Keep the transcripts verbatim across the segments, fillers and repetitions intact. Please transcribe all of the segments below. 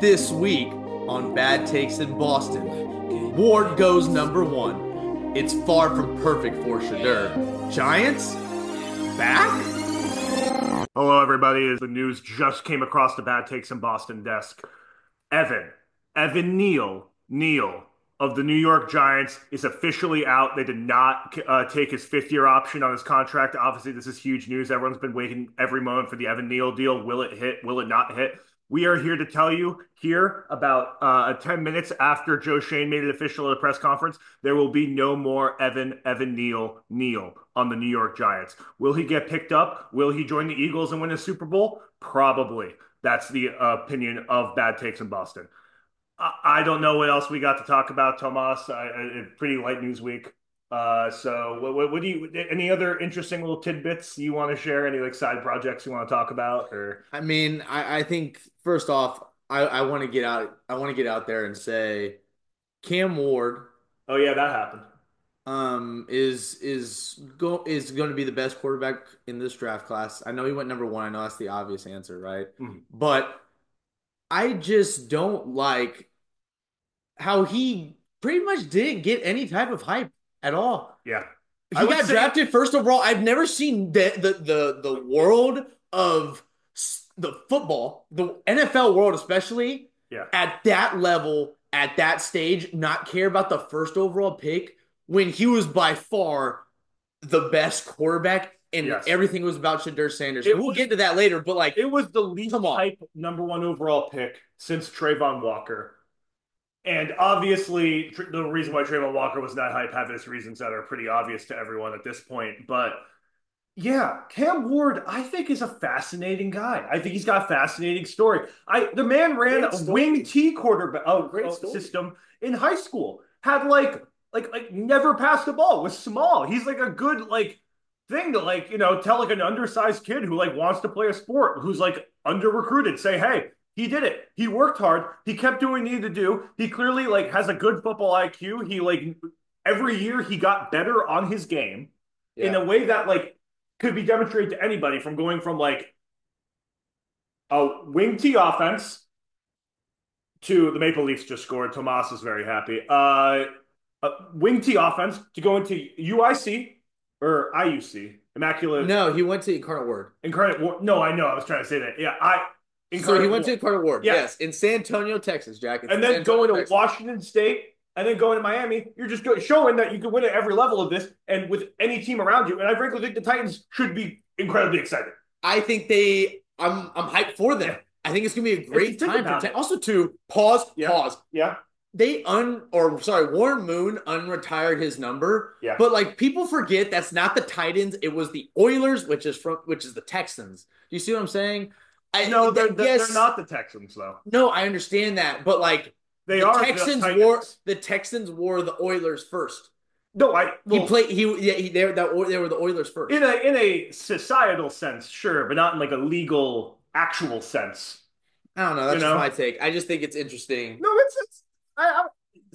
This week on Bad Takes in Boston, Ward goes number one. It's far from perfect for Shedeur. Giants back? Hello, everybody. As the news just came across the Bad Takes in Boston desk, Evan, Evan Neal, Neal of the New York Giants is officially out. They did not uh, take his fifth year option on his contract. Obviously, this is huge news. Everyone's been waiting every moment for the Evan Neal deal. Will it hit? Will it not hit? We are here to tell you here about uh, ten minutes after Joe Schoen made it official at a press conference, there will be no more Evan, Evan Neal, Neal on the New York Giants. Will he get picked up? Will he join the Eagles and win a Super Bowl? Probably. That's the uh, opinion of Bad Takes in Boston. I, I don't know what else we got to talk about, Tomas. I, I, pretty light news week. Uh, so what, what, what do you, any other interesting little tidbits you want to share? Any like side projects you want to talk about or? I mean, I, I think first off, I, I want to get out. I want to get out there and say, Cam Ward, Oh yeah, that happened. um, is is go is going to be the best quarterback in this draft class. I know he went number one. I know that's the obvious answer, right? Mhm. But I just don't like how he pretty much didn't get any type of hype at all. Yeah, I He would got say drafted first overall. I've never seen the the the, the world of the football, the N F L world especially, yeah. at that level, at that stage, not care about the first overall pick when he was by far the best quarterback and Yes. everything was about Shedeur Sanders. It We'll was get to that later, but like, it was the least come on. hype number one overall pick since Trayvon Walker. And obviously, tr- the reason why Trayvon Walker was not hype had his reasons that are pretty obvious to everyone at this point. But yeah, Cam Ward, I think is a fascinating guy. I think he's got a fascinating story. I the man ran Great a story. wing T quarterback oh, Great oh, story. system in high school. Had like like like never passed the ball. Was small. He's like a good like thing to like you know tell like an undersized kid who like wants to play a sport who's like under recruited. Say hey. He did it. He worked hard. He kept doing what he needed to do. He clearly like has a good football I Q. He like every year he got better on his game in Yeah. a way that like could be demonstrated to anybody from going from like a wing T offense to the Maple Leafs just scored. Tomas is very happy. Uh, a wing T offense to go into U I C or I U C, Immaculate No, he went to Incarnate Word. Incarnate War. No, I know. I was trying to say that. Yeah, I So he Incarnate went War. to Incarnate Ward, Yeah, yes, in San Antonio, Texas, Jack. It's in and San then Antonio, going to Texas. Washington State, and then going to Miami. You're just showing that you can win at every level of this, and with any team around you. And I frankly think the Titans should be incredibly excited. I think they. I'm I'm hyped for them. I think it's gonna be a great think time for about ten. it. Also, to pause, Yeah, pause. yeah, They un or sorry, Warren Moon unretired his number, yeah. but like people forget that's not the Titans. It was the Oilers, which is from which is the Texans. Do you see what I'm saying? I No, they're, th- they're yes, they're not the Texans though. no, I understand that, but like They the are the Texans wore Titans. the Texans wore the Oilers first. No, I He well played. He yeah. He, they, that, they were the Oilers first. in a in a societal sense, sure, but not in like a legal actual sense. I don't know. You That's just know? my take. I just think it's interesting. No, it's it's. I, I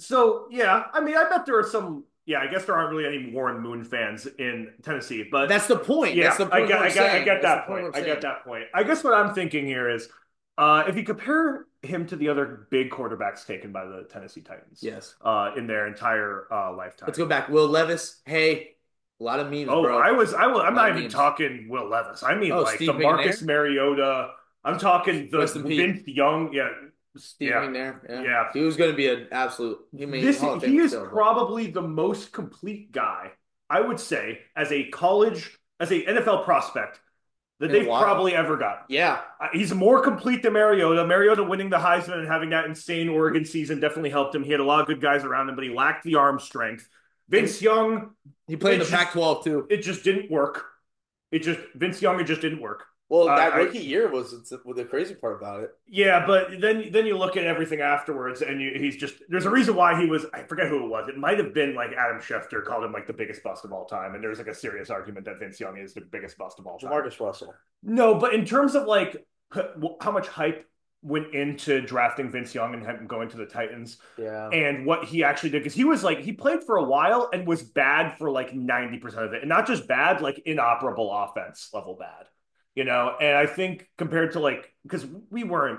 so yeah. I mean, I bet there are some. Yeah, I guess there aren't really any Warren Moon fans in Tennessee, but That's the point. yeah, That's the I point. get, What I I'm get, I saying. get That's the that point. point. What I'm I get saying. that point. I guess what I'm thinking here is, uh, if you compare him to the other big quarterbacks taken by the Tennessee Titans, Yes. uh, in their entire uh, lifetime. Let's go back. Will Levis. Hey, a lot of memes, Oh, bro. I was, I was, I'm A lot not of even memes. talking Will Levis. I mean, Oh, like Steve the Marcus McNair. Mariota. I'm talking the Rest in peace. Vince Young. Yeah, Steve yeah, McNair. Yeah. yeah. He was going to be an absolute. I mean, This Hall of he Famer is still, but- probably the most complete guy I would say as a college, as a N F L prospect that In a they've while. probably ever got. Yeah. Uh, He's more complete than Mariota. Mariota winning the Heisman and having that insane Oregon season definitely helped him. He had a lot of good guys around him, but he lacked the arm strength. Vince Young, He played in It the just- Pac twelve too. it just didn't work. It just Vince Young, it just didn't work. Well, Uh, that I- rookie year was the crazy part about it. Yeah, but then then you look at everything afterwards, and you, he's just there's a reason why he was. I forget who it was. It might have been like Adam Schefter called him like the biggest bust of all time, and there's like a serious argument that Vince Young is the biggest bust of all time. Jamarcus Russell. No, but in terms of like how much hype went into drafting Vince Young and him going to the Titans, Yeah. and what he actually did, because he was like he played for a while and was bad for like ninety percent of it, and not just bad, like inoperable offense level bad. You know, and I think compared to like because we weren't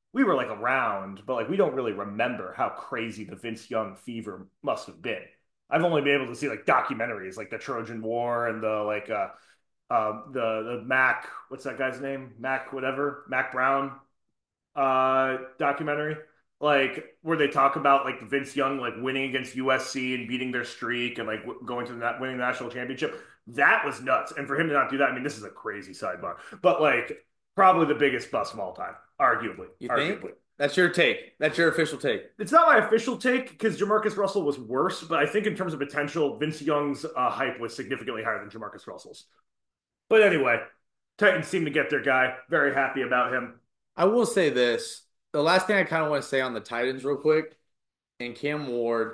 we were like around, but like we don't really remember how crazy the Vince Young fever must have been. I've only been able to see like documentaries like the Trojan War and the like uh um the the Mac, what's that guy's name? Mac whatever, Mac Brown uh documentary. Like where they talk about like Vince Young like winning against U S C and beating their streak and like w- going to the winning the national championship. That was nuts. And for him to not do that, I mean, this is a crazy sidebar, but like probably the biggest bust of all time, arguably. You think? Arguably. That's your take. That's your official take. It's not my official take because Jamarcus Russell was worse, but I think in terms of potential, Vince Young's uh, hype was significantly higher than Jamarcus Russell's. But anyway, Titans seem to get their guy. Very happy about him. I will say this. The last thing I kind of want to say on the Titans real quick and Cam Ward,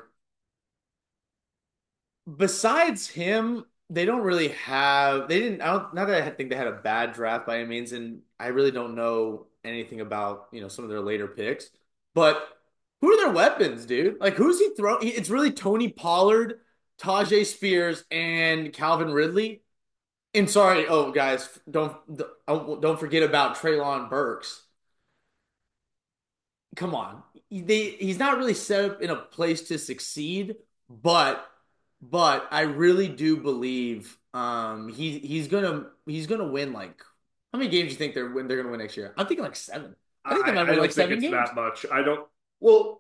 besides him, they don't really have they didn't I don't not that I think they had a bad draft by any means, and I really don't know anything about, you know, some of their later picks. But who are their weapons, dude? Like who's he throwing? It's really Tony Pollard, Tajay Spears, and Calvin Ridley. And sorry, oh guys, don't don't forget about Treylon Burks. Come on. They, he's not really set up in a place to succeed, but but I really do believe um he he's gonna he's gonna win like how many games do you think they're they're gonna win next year? I'm thinking like seven. I think they I, might I win don't like think seven it's games. that much. I don't. Well,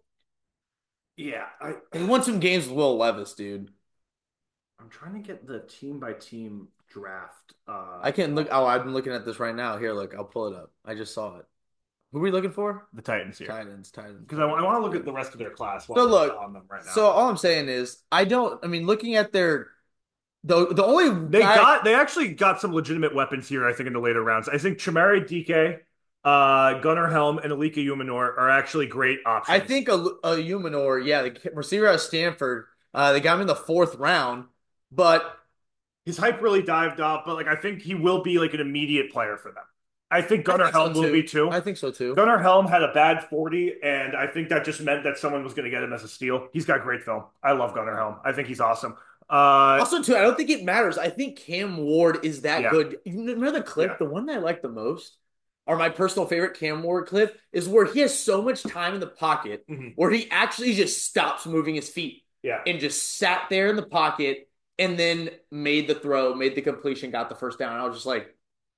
yeah. I He won some games with Will Levis, dude. I'm trying to get the team by team draft. Uh, I can look. Oh, I'm looking at this right now. Here, look, I'll pull it up. I just saw it. Who are we looking for? the Titans here Titans, Titans. because I, I want to look at the rest of their class. While So we're look, on them right now. so all I'm saying is I don't. I mean, looking at their the the only They guy, got they actually got some legitimate weapons here, I think, in the later rounds. I think Chamari D K, uh, Gunnar Helm, and Alika Umanor are actually great options. I think a, a Umanor, yeah, the receiver out of Stanford, uh, they got him in the fourth round, but his hype really dived up, but like I think he will be like an immediate player for them. I think I Gunnar think so Helm will too. be too. I think so too. Gunnar Helm had a bad forty, and I think that just meant that someone was going to get him as a steal. He's got great film. I love Gunnar Helm. I think he's awesome. Uh, Also, too, I don't think it matters. I think Cam Ward is that Yeah. good. You remember the clip? Yeah. The one that I like the most, or my personal favorite Cam Ward clip, is where he has so much time in the pocket Mhm. where he actually just stops moving his feet yeah. and just sat there in the pocket and then made the throw, made the completion, got the first down. And I was just like,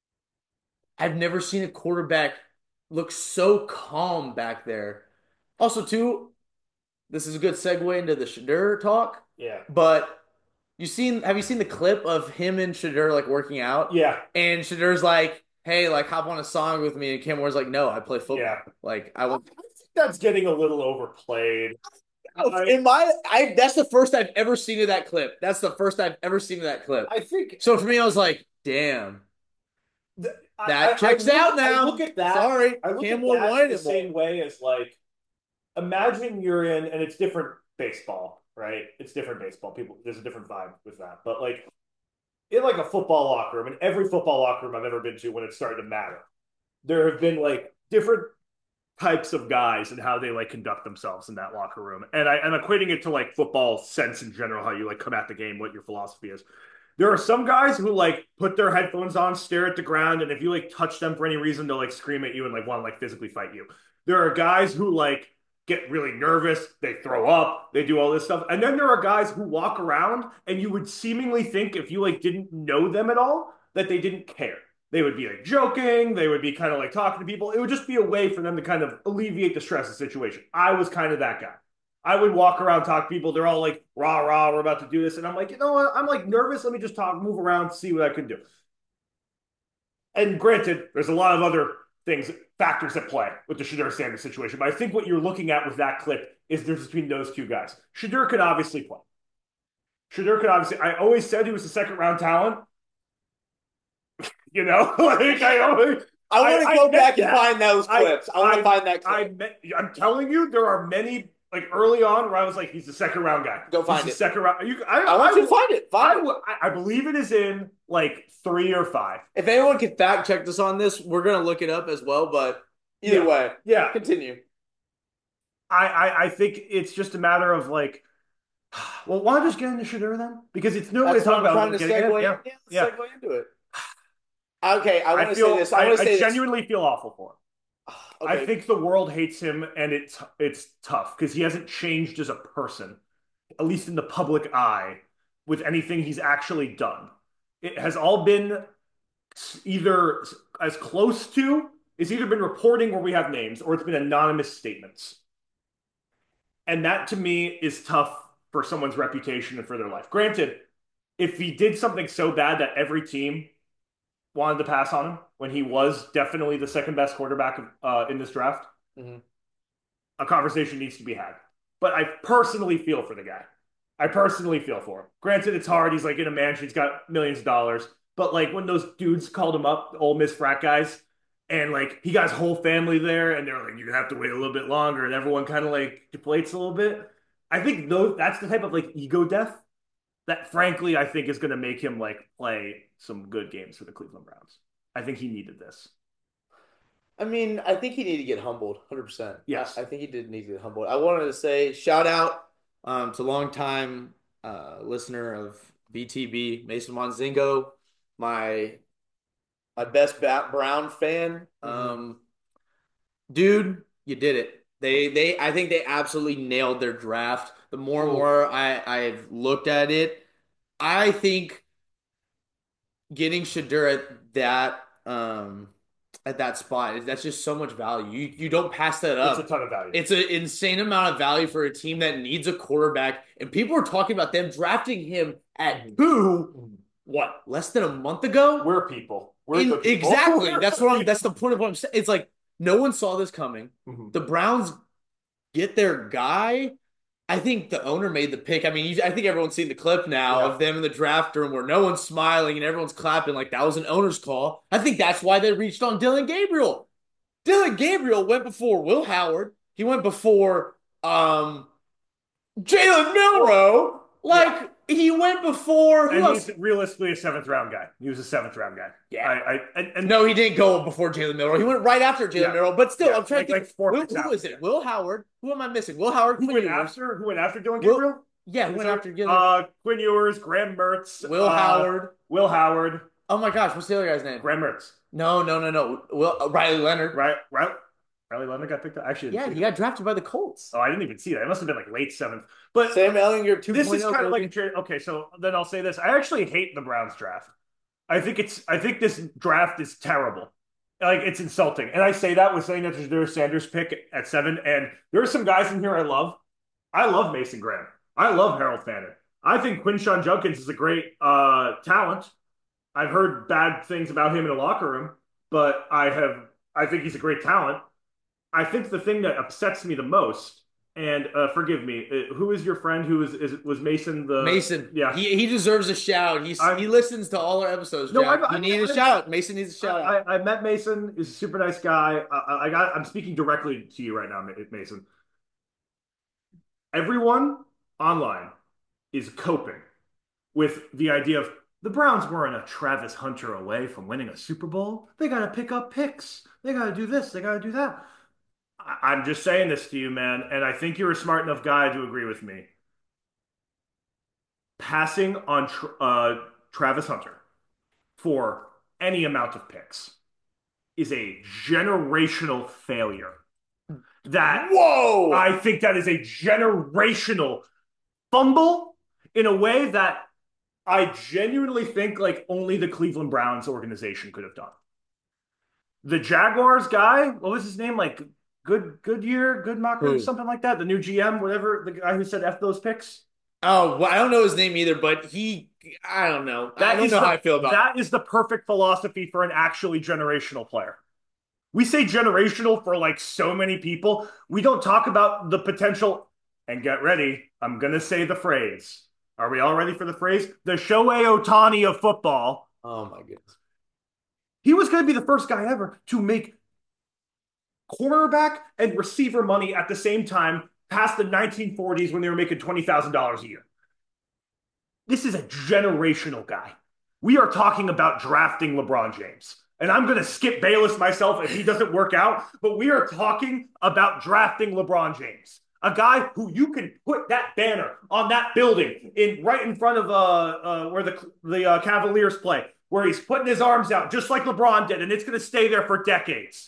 I've never seen a quarterback look so calm back there. Also, too, this is a good segue into the Shadur talk. Yeah. But you seen have you seen the clip of him and Shadur like working out? Yeah. And Shadur's like, hey, like hop on a song with me. And Cam Ward's like, no, I play football. Yeah. Like I will. I think that's getting a little overplayed. In my, I that's the first I've ever seen of that clip. That's the first I've ever seen of that clip. I think So for me, I was like, damn, th- I- that I- checks I look- out now. I look at that. Sorry, I look Cam at Ward that wanted the it more. same way as like, imagine you're in, and it's different baseball, right? It's different baseball. People, there's a different vibe with that. But like, in like a football locker room, in every football locker room I've ever been to, when it started to matter, there have been like different types of guys and how they like conduct themselves in that locker room. And I, I'm equating it to like football sense in general, how you like come at the game, what your philosophy is. There are some guys who like put their headphones on, stare at the ground, and if you like touch them for any reason, they'll like scream at you and like want to like physically fight you. There are guys who like get really nervous, they throw up, they do all this stuff. And then there are guys who walk around and you would seemingly think if you like didn't know them at all that they didn't care. They would be like joking, they would be kind of like talking to people. It would just be a way for them to kind of alleviate the stress of the situation. I was kind of that guy. I would walk around, talk to people. They're all like, rah, rah, we're about to do this. And I'm like, you know what? I'm like nervous. Let me just talk, move around, see what I can do. And granted, there's a lot of other things, factors at play with the Shadur Sanders situation. But I think what you're looking at with that clip is the difference between those two guys. Shadur could obviously play. Shadur could obviously, I always said he was a second round talent. You know, like I always. I want to go back and that. find those clips. I, I want to find that clip. I met, I'm telling you, there are many like early on where I was like, he's the second round guy. Go find he's it. The second round. You, I, I want I, you to find it. Find I, it. I, I believe it is in like three or five. If anyone can fact check us on this, we're gonna look it up as well. But either Yeah. way, Yeah. continue. I, I, I think it's just a matter of like, well, why not just get into Shadur then? Because it's no way to That's talk what I'm about trying to getting segue. in. Yeah. Yeah, yeah. segue into it. Okay, I want I to feel, say this. I I, want to I say genuinely feel awful for him. I Okay. think the world hates him, and it's it's tough because he hasn't changed as a person, at least in the public eye, with anything he's actually done. It has all been either as close to, it's either been reporting where we have names, or it's been anonymous statements. And that to me is tough for someone's reputation and for their life. Granted, if he did something so bad that every team wanted to pass on him when he was definitely the second best quarterback uh, in this draft, Mhm. a conversation needs to be had. But I personally feel for the guy. I personally feel for him. Granted, it's hard. He's like in a mansion. He's got millions of dollars. But like when those dudes called him up, Ole Miss frat guys, and like he got his whole family there, and they're like, you're gonna have to wait a little bit longer, and everyone kind of like deflates a little bit. I think those that's the type of like ego death that, frankly, I think is gonna make him like play some good games for the Cleveland Browns. I think he needed this. I mean, I think he needed to get humbled, one hundred percent. I, Yes. I think he did need to get humbled. I wanted to say shout out um, to longtime uh, listener of B T B, Mason Monzingo, my my best Bat Brown fan. Mm-hmm. Um, dude, you did it. They they I think they absolutely nailed their draft. The more and Ooh, more I I've looked at it, I think getting Shadur at that um at that spot, that's just so much value. You you don't pass that it's a up. ton of value. It's an insane amount of value for a team that needs a quarterback, and people are talking about them drafting him at Mhm. two, Mhm. what, less than a month ago? We're people. We're In the people. exactly, We're that's the what I'm. That's the people. point of what I'm saying. It's like no one saw this coming. Mhm. The Browns get their guy. I think the owner made the pick. I mean, you, I think everyone's seen the clip now Yeah. of them in the draft room where no one's smiling and everyone's clapping like that was an owner's call. I think that's why they reached on Dylan Gabriel. Dylan Gabriel went before Will Howard. He went before um, Jalen Well, Milrow. yeah. Like he went before who And he's else? realistically a seventh round guy. He was a seventh round guy. Yeah. I, I and, and No, he didn't go before Jalen Milrow. He went right after Jalen yeah, Milrow. But still, yeah, I'm trying like to think. like four Will, picks who out. is Yeah. it? Will Howard? Who am I missing? Will Howard? Who Quinn went Ewers? after? Who went after Dylan Will? Gabriel? Yeah, who Is went there after Jalen? uh Quinn Ewers, Graham Mertz, Will uh Howard. Will Howard, Oh my gosh, what's the other guy's name? Graham Mertz, No, no, no, no. Will uh, Riley Leonard. right? Right. Riley Leonard got picked up. I actually didn't Yeah, see he that. got drafted by the Colts. Oh, I didn't even see that. It must have been like late seventh. But Sam Ellinger this is 2.0, kind of like a baby. trade. Okay, so then I'll say this. I actually hate the Browns draft. I think it's I think this draft is terrible. Like it's insulting. And I say that with saying that there's Sanders pick at seven. And there are some guys in here I love. I love Mason Graham. I love Harold Fannin. I think Quinshawn Judkins is a great uh, talent. I've heard bad things about him in the locker room, but I have I think he's a great talent. I think the thing that upsets me the most, and uh, forgive me, uh, who is your friend who is, is was Mason the Mason. yeah. He he deserves a shout. He's I he listens to all our episodes, no, I've, Jack. He I've, needs a I've shout. Mason needs a shout I, out. I met Mason. He's a super nice guy. I, I got. I'm speaking directly to you right now, Mason. Everyone online is coping with the idea of the Browns weren't a Travis Hunter away from winning a Super Bowl. They got to pick up picks. They got to do this. They got to do that. I, I'm just saying this to you, man, and I think you're a smart enough guy to agree with me. Passing on tr uh, Travis Hunter for any amount of picks is a generational failure. That Whoa! I think that is a generational fumble in a way that I genuinely think like only the Cleveland Browns organization could have done. The Jaguars guy, what was his name? Like Good Goodyear, Goodmacher, Who? something like that. The new G M, whatever, the guy who said F those picks. Oh, well, I don't know his name either, but he, I don't know. I That don't is know how the I feel about. that is the perfect philosophy for an actually generational player. We say generational for like so many people. We don't talk about the potential. And get ready, I'm gonna say the phrase. Are we all ready for the phrase? The Shohei Ohtani of football. Oh my goodness. He was going to be the first guy ever to make cornerback and receiver money at the same time past the nineteen forties when they were making twenty thousand dollars a year. This is a generational guy. We are talking about drafting LeBron James. And I'm going to skip Bayless myself if he doesn't work out, but we are talking about drafting LeBron James. A guy who you can put that banner on that building in right in front of uh, uh where the the uh, Cavaliers play, where he's putting his arms out just like LeBron did, and it's going to stay there for decades.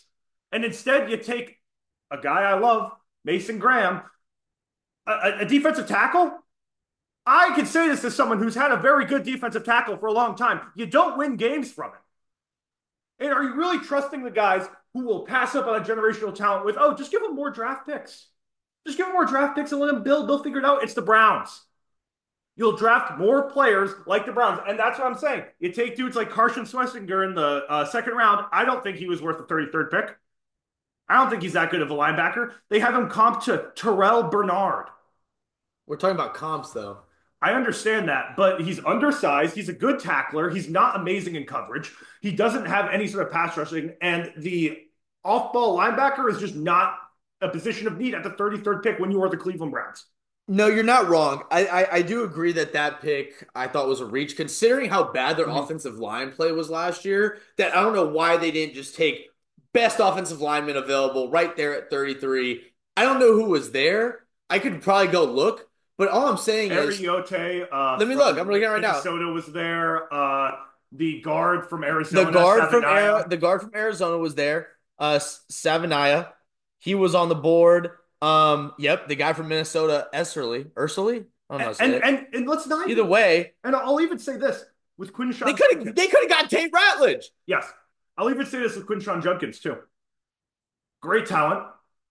And instead, you take a guy I love, Mason Graham, a, a defensive tackle. I can say this as someone who's had a very good defensive tackle for a long time. You don't win games from it. And are you really trusting the guys who will pass up on a generational talent with, oh, just give them more draft picks? Just give them more draft picks and let them build. They'll figure it out. It's the Browns. You'll draft more players like the Browns. And that's what I'm saying. You take dudes like Carson Schlesinger in the uh, second round. I don't think he was worth the thirty-third pick. I don't think he's that good of a linebacker. They have him comped to Terrell Bernard. We're talking about comps, though. I understand that, but he's undersized. He's a good tackler. He's not amazing in coverage. He doesn't have any sort of pass rushing. And the off-ball linebacker is just not a position of need at the thirty-third pick when you are the Cleveland Browns. No, you're not wrong. I, I, I do agree that that pick I thought was a reach, considering how bad their mm-hmm. offensive line play was last year. That I don't know why they didn't just take best offensive lineman available right there at thirty-three. I don't know who was there. I could probably go look. But all I'm saying is, Ariote, uh, let me look. I'm looking at it right now. Minnesota was there. Uh, the guard from Arizona, the guard from Ari- the guard from Arizona was there. Uh, Savanaya, he was on the board. Um, yep, the guy from Minnesota, Esserly, Ursully. I don't know. And and, and and let's not either way. And I'll even say this with Quinshawn. They could have they could have got Tate Ratledge. Yes, I'll even say this with Quinshawn Judkins too. Great talent.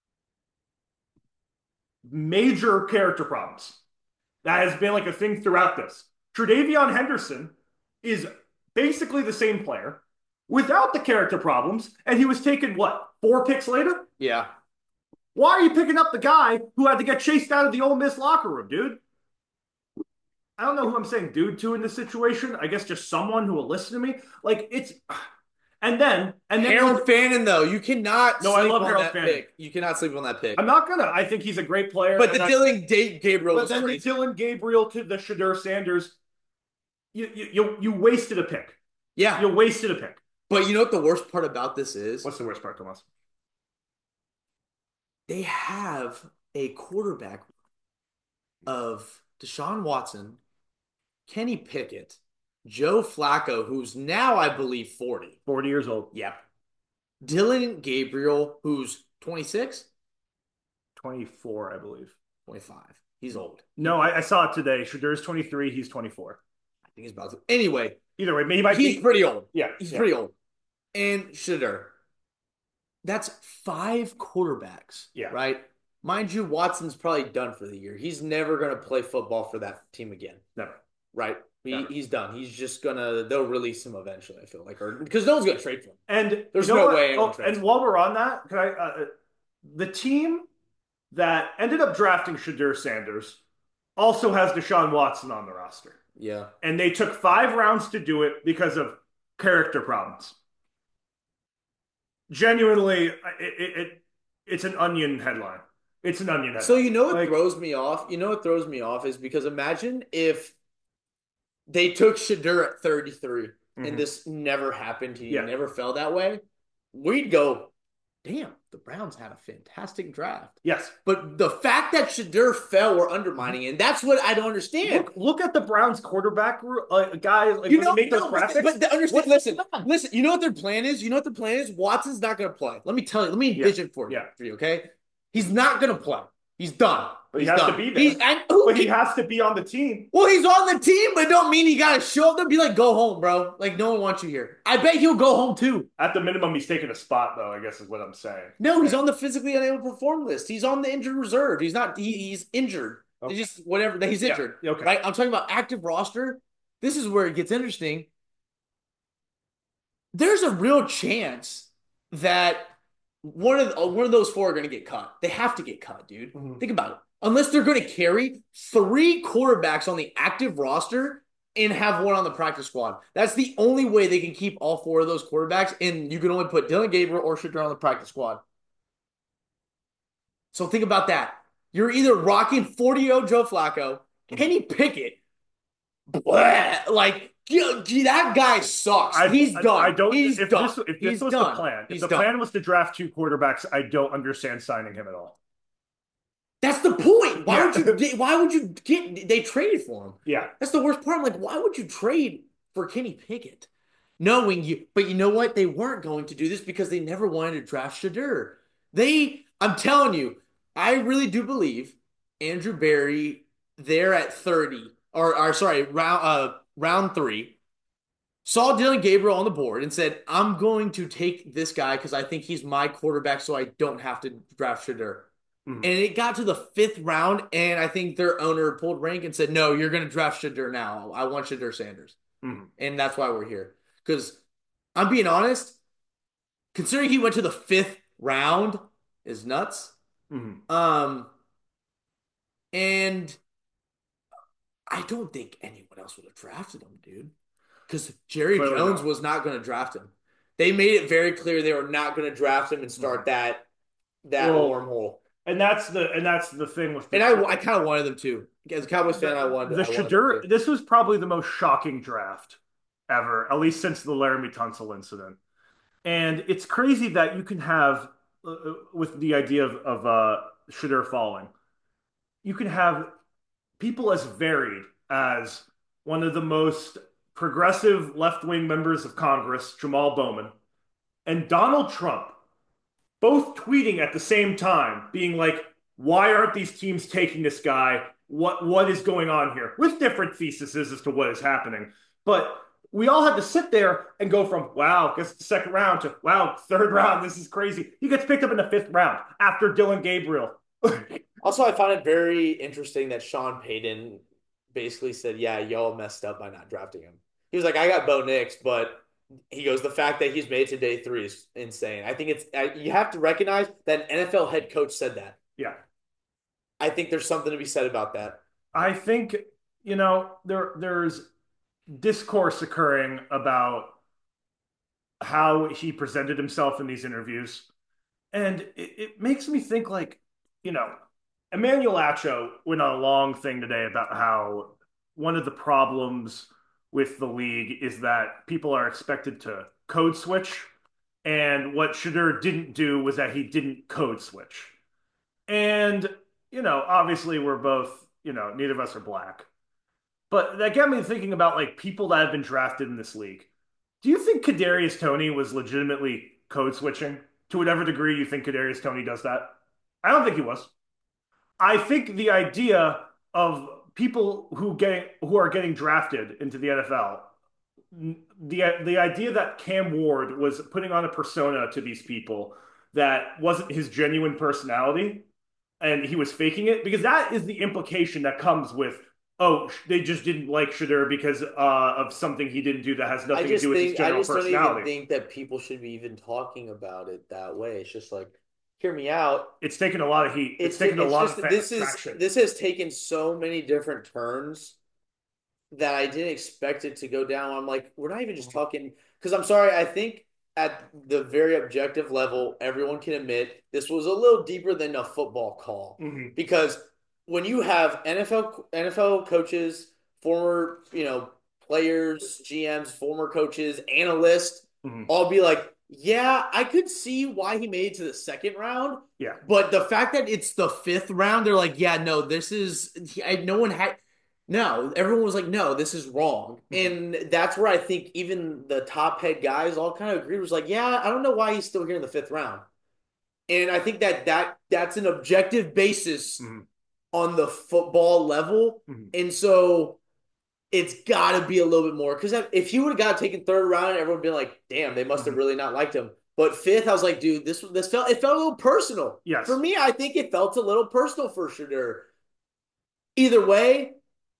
Major character problems. That has been like a thing throughout this. Tre'Davion Henderson is basically the same player without the character problems, and he was taken, what, four picks later? Yeah. Why are you picking up the guy who had to get chased out of the Ole Miss locker room, dude? I don't know who I'm saying dude to in this situation. I guess just someone who will listen to me. Like, it's... And then, and then Harold Fannin, though, you cannot. No, sleep I love on Harold that Fannin. Pick. You cannot sleep on that pick. I'm not gonna. I think he's a great player. But the I, Dylan D- Gabriel, but was then crazy. the Dylan Gabriel to the Shedeur Sanders, you, you you you wasted a pick. Yeah, you wasted a pick. But you know what the worst part about this is? What's the worst part, Thomas? They have a quarterback of Deshaun Watson, Kenny Pickett, Joe Flacco, who's now, I believe, forty. forty years old. Yep. Dylan Gabriel, who's twenty-six? twenty-four, I believe. twenty-five. He's old. No, I, I saw it today. Shedeur's twenty-three. He's twenty-four. I think he's about to. Anyway. Either way, he might he's be. pretty old. Yeah. He's yeah. pretty old. And Shedeur. That's five quarterbacks. Yeah. Right? Mind you, Watson's probably done for the year. He's never going to play football for that team again. Never. Right? He, he's done. He's just gonna. They'll release him eventually. I feel like, or because no one's gonna trade for him. And there's you know no what? way. Oh, and while we're on that, can I? Uh, the team that ended up drafting Shedeur Sanders also has Deshaun Watson on the roster. Yeah, and they took five rounds to do it because of character problems. Genuinely, it, it, it it's an Onion headline. It's an Onion headline. So you know what like, throws me off? You know what throws me off is because imagine if they took Shedeur at thirty-three mm-hmm. and this never happened. He yeah. never fell that way. We'd go, damn, the Browns had a fantastic draft. Yes. But the fact that Shedeur fell, we're undermining it. And that's what I don't understand. Look, look at the Browns quarterback uh, guy. Like, you know, make no, those graphics. But, but understand, listen, listen, you know what their plan is? You know what their plan is? Watson's not going to play. Let me tell you. Let me envision yeah. for, you, yeah. for you, okay? He's not going to play. He's done. But he's he has done. to be there. He's, and, who, but he has to be on the team. Well, he's on the team, but don't mean he got to show up there and be like, go home, bro. Like, no one wants you here. I bet he'll go home, too. At the minimum, he's taking a spot, though, I guess is what I'm saying. No, he's on the physically unable to perform list. He's on the injured reserve. He's not, he, he's injured. Okay. He's just whatever, he's injured. Yeah. Okay. Right? I'm talking about active roster. This is where it gets interesting. There's a real chance that one of, the, one of those four are going to get cut. They have to get cut, dude. Mm-hmm. Think about it. Unless they're going to carry three quarterbacks on the active roster and have one on the practice squad. That's the only way they can keep all four of those quarterbacks, and you can only put Dylan Gabriel or Shedeur on the practice squad. So think about that. You're either rocking forty-year-old Joe Flacco, Kenny Pickett, blah, like, that guy sucks. I, He's I, done. I don't, He's if done. This, if this He's was done. the plan, He's if the done. plan was to draft two quarterbacks, I don't understand signing him at all. That's the point. Why yeah. would you? Why would you get? They traded for him. Yeah, that's the worst part. I'm like, why would you trade for Kenny Pickett? knowing you. But you know what? They weren't going to do this because they never wanted to draft Shadur. They, I'm telling you, I really do believe Andrew Berry there at thirty, or, or sorry, round uh round three, saw Dylan Gabriel on the board and said, I'm going to take this guy because I think he's my quarterback, so I don't have to draft Shadur. Mhm. And it got to the fifth round, and I think their owner pulled rank and said, no, you're going to draft Shadur now. I want Shadur Sanders. Mhm. And that's why we're here. Because I'm being honest, considering he went to the fifth round is nuts. Mhm. Um, and I don't think anyone else would have drafted him, dude. Because Jerry Clearly Jones not. was not going to draft him. They made it very clear they were not going to draft him and start Mhm. that that Well, wormhole. and that's the and that's the thing with the And I, I kind of wanted them to. As a Cowboys fan, I the wanted the I wanted them to. Shadur. This was probably the most shocking draft ever, at least since the Laramie Tunsil incident. And it's crazy that you can have, uh, with the idea of, of uh, Shadur falling, you can have people as varied as one of the most progressive left wing members of Congress, Jamal Bowman, and Donald Trump, both tweeting at the same time, being like, why aren't these teams taking this guy? What what is going on here? With different theses as to what is happening. But we all had to sit there and go from, wow, guess it's the second round to, wow, third round, this is crazy. He gets picked up in the fifth round after Dylan Gabriel. Also, I found it very interesting that Sean Payton basically said, "Yeah, y'all messed up by not drafting him." He was like, "I got Bo Nix, but." He goes, the fact that he's made it to day three is insane. I think it's, you have to recognize that an N F L head coach said that. Yeah. I think there's something to be said about that. I think, you know, there there's discourse occurring about how he presented himself in these interviews. And it, it makes me think like, you know, Emmanuel Acho went on a long thing today about how one of the problems with the league is that people are expected to code switch. And what Shadur didn't do was that he didn't code switch. And, you know, obviously we're both, you know, neither of us are black. But that got me thinking about like people that have been drafted in this league. Do you think Kadarius Toney was legitimately code switching to whatever degree you think Kadarius Toney does that? I don't think he was. I think the idea of people who get who are getting drafted into the N F L, the the idea that Cam Ward was putting on a persona to these people that wasn't his genuine personality and he was faking it, because that is the implication that comes with, oh, they just didn't like Shadur because uh, of something he didn't do that has I nothing to do just with his think I general just don't even personality. think that people should be even talking about it that way. It's just like, hear me out. It's taken a lot of heat. It's It's taken a it's lot just of that fa- this is traction. this has taken so many different turns that I didn't expect it to go down. I'm like, we're not even just talking because I'm sorry. I think at the very objective level, everyone can admit this was a little deeper than a football call Mm-hmm. because when you have N F L N F L coaches, former you know players, G Ms, former coaches, analysts, Mm-hmm. all be like, yeah, I could see why he made it to the second round. Yeah. But the fact that it's the fifth round, they're like, yeah, no, this is I, no one had no, everyone was like, no, this is wrong. Mm-hmm. And that's where I think even the top head guys all kind of agreed was like, yeah, I don't know why he's still here in the fifth round. And I think that that that's an objective basis Mm-hmm. on the football level. Mm-hmm. And so it's got to be a little bit more because if he would have got taken third round, everyone would be like, damn, they must have Mm-hmm. really not liked him. But fifth, I was like, dude, this this felt it felt a little personal. For Yes. me, I think it felt a little personal for sure. Either way,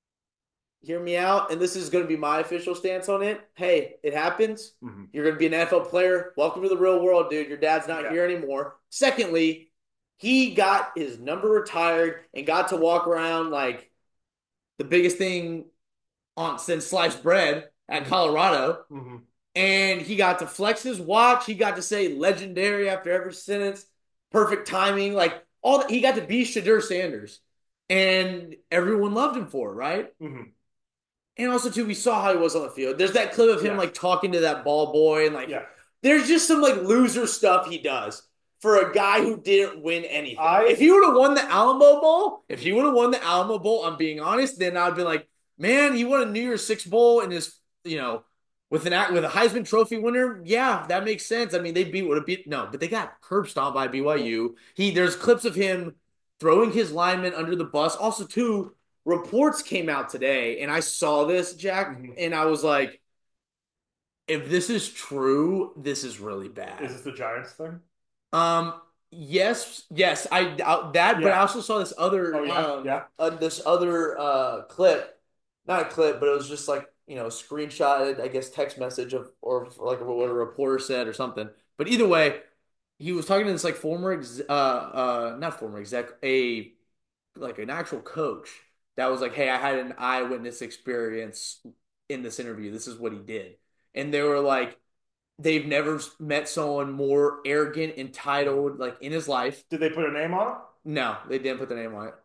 hear me out, and this is going to be my official stance on it. Hey, it happens. Mm-hmm. You're going to be an N F L player. Welcome to the real world, dude. Your dad's not Yeah. here anymore. Secondly, he got his number retired and got to walk around like the biggest thing on since sliced bread at Mm-hmm. Colorado. Mm-hmm. And he got to flex his watch. He got to say legendary after every sentence. Perfect timing. Like all that. He got to be Shadur Sanders. And everyone loved him for it, right? Mm-hmm. And also, too, we saw how he was on the field. There's that clip of him Yes. like talking to that ball boy, and like, Yeah. there's just some like loser stuff he does for a guy who didn't win anything. I If he would have won the Alamo Bowl, if he would have won the Alamo Bowl, I'm being honest, then I'd be like, man, he won a New Year's Six Bowl in his, you know, With an act with a Heisman Trophy winner, yeah, that makes sense. I mean, they beat would have beat no, but they got curb stomped by B Y U. He there's clips of him throwing his lineman under the bus. Also, two reports came out today, and I saw this, Jack, Mhm. and I was like, if this is true, this is really Is bad. this the Giants thing? Um, yes, yes, I doubt that, but I Yeah. also saw this Oh other yeah. um Yeah. uh, this other uh clip, not a clip, but it was just like, you know, screenshotted, I guess, text message of or like what a reporter said or something. But either way, he was talking to this like former ex uh uh not former exec, a like an actual coach that was like, "Hey, I had an eyewitness experience in this interview. This is what he did." And they were like, they've never met someone more arrogant, entitled, like in his life. Did they put a name on No, they didn't put their name on it.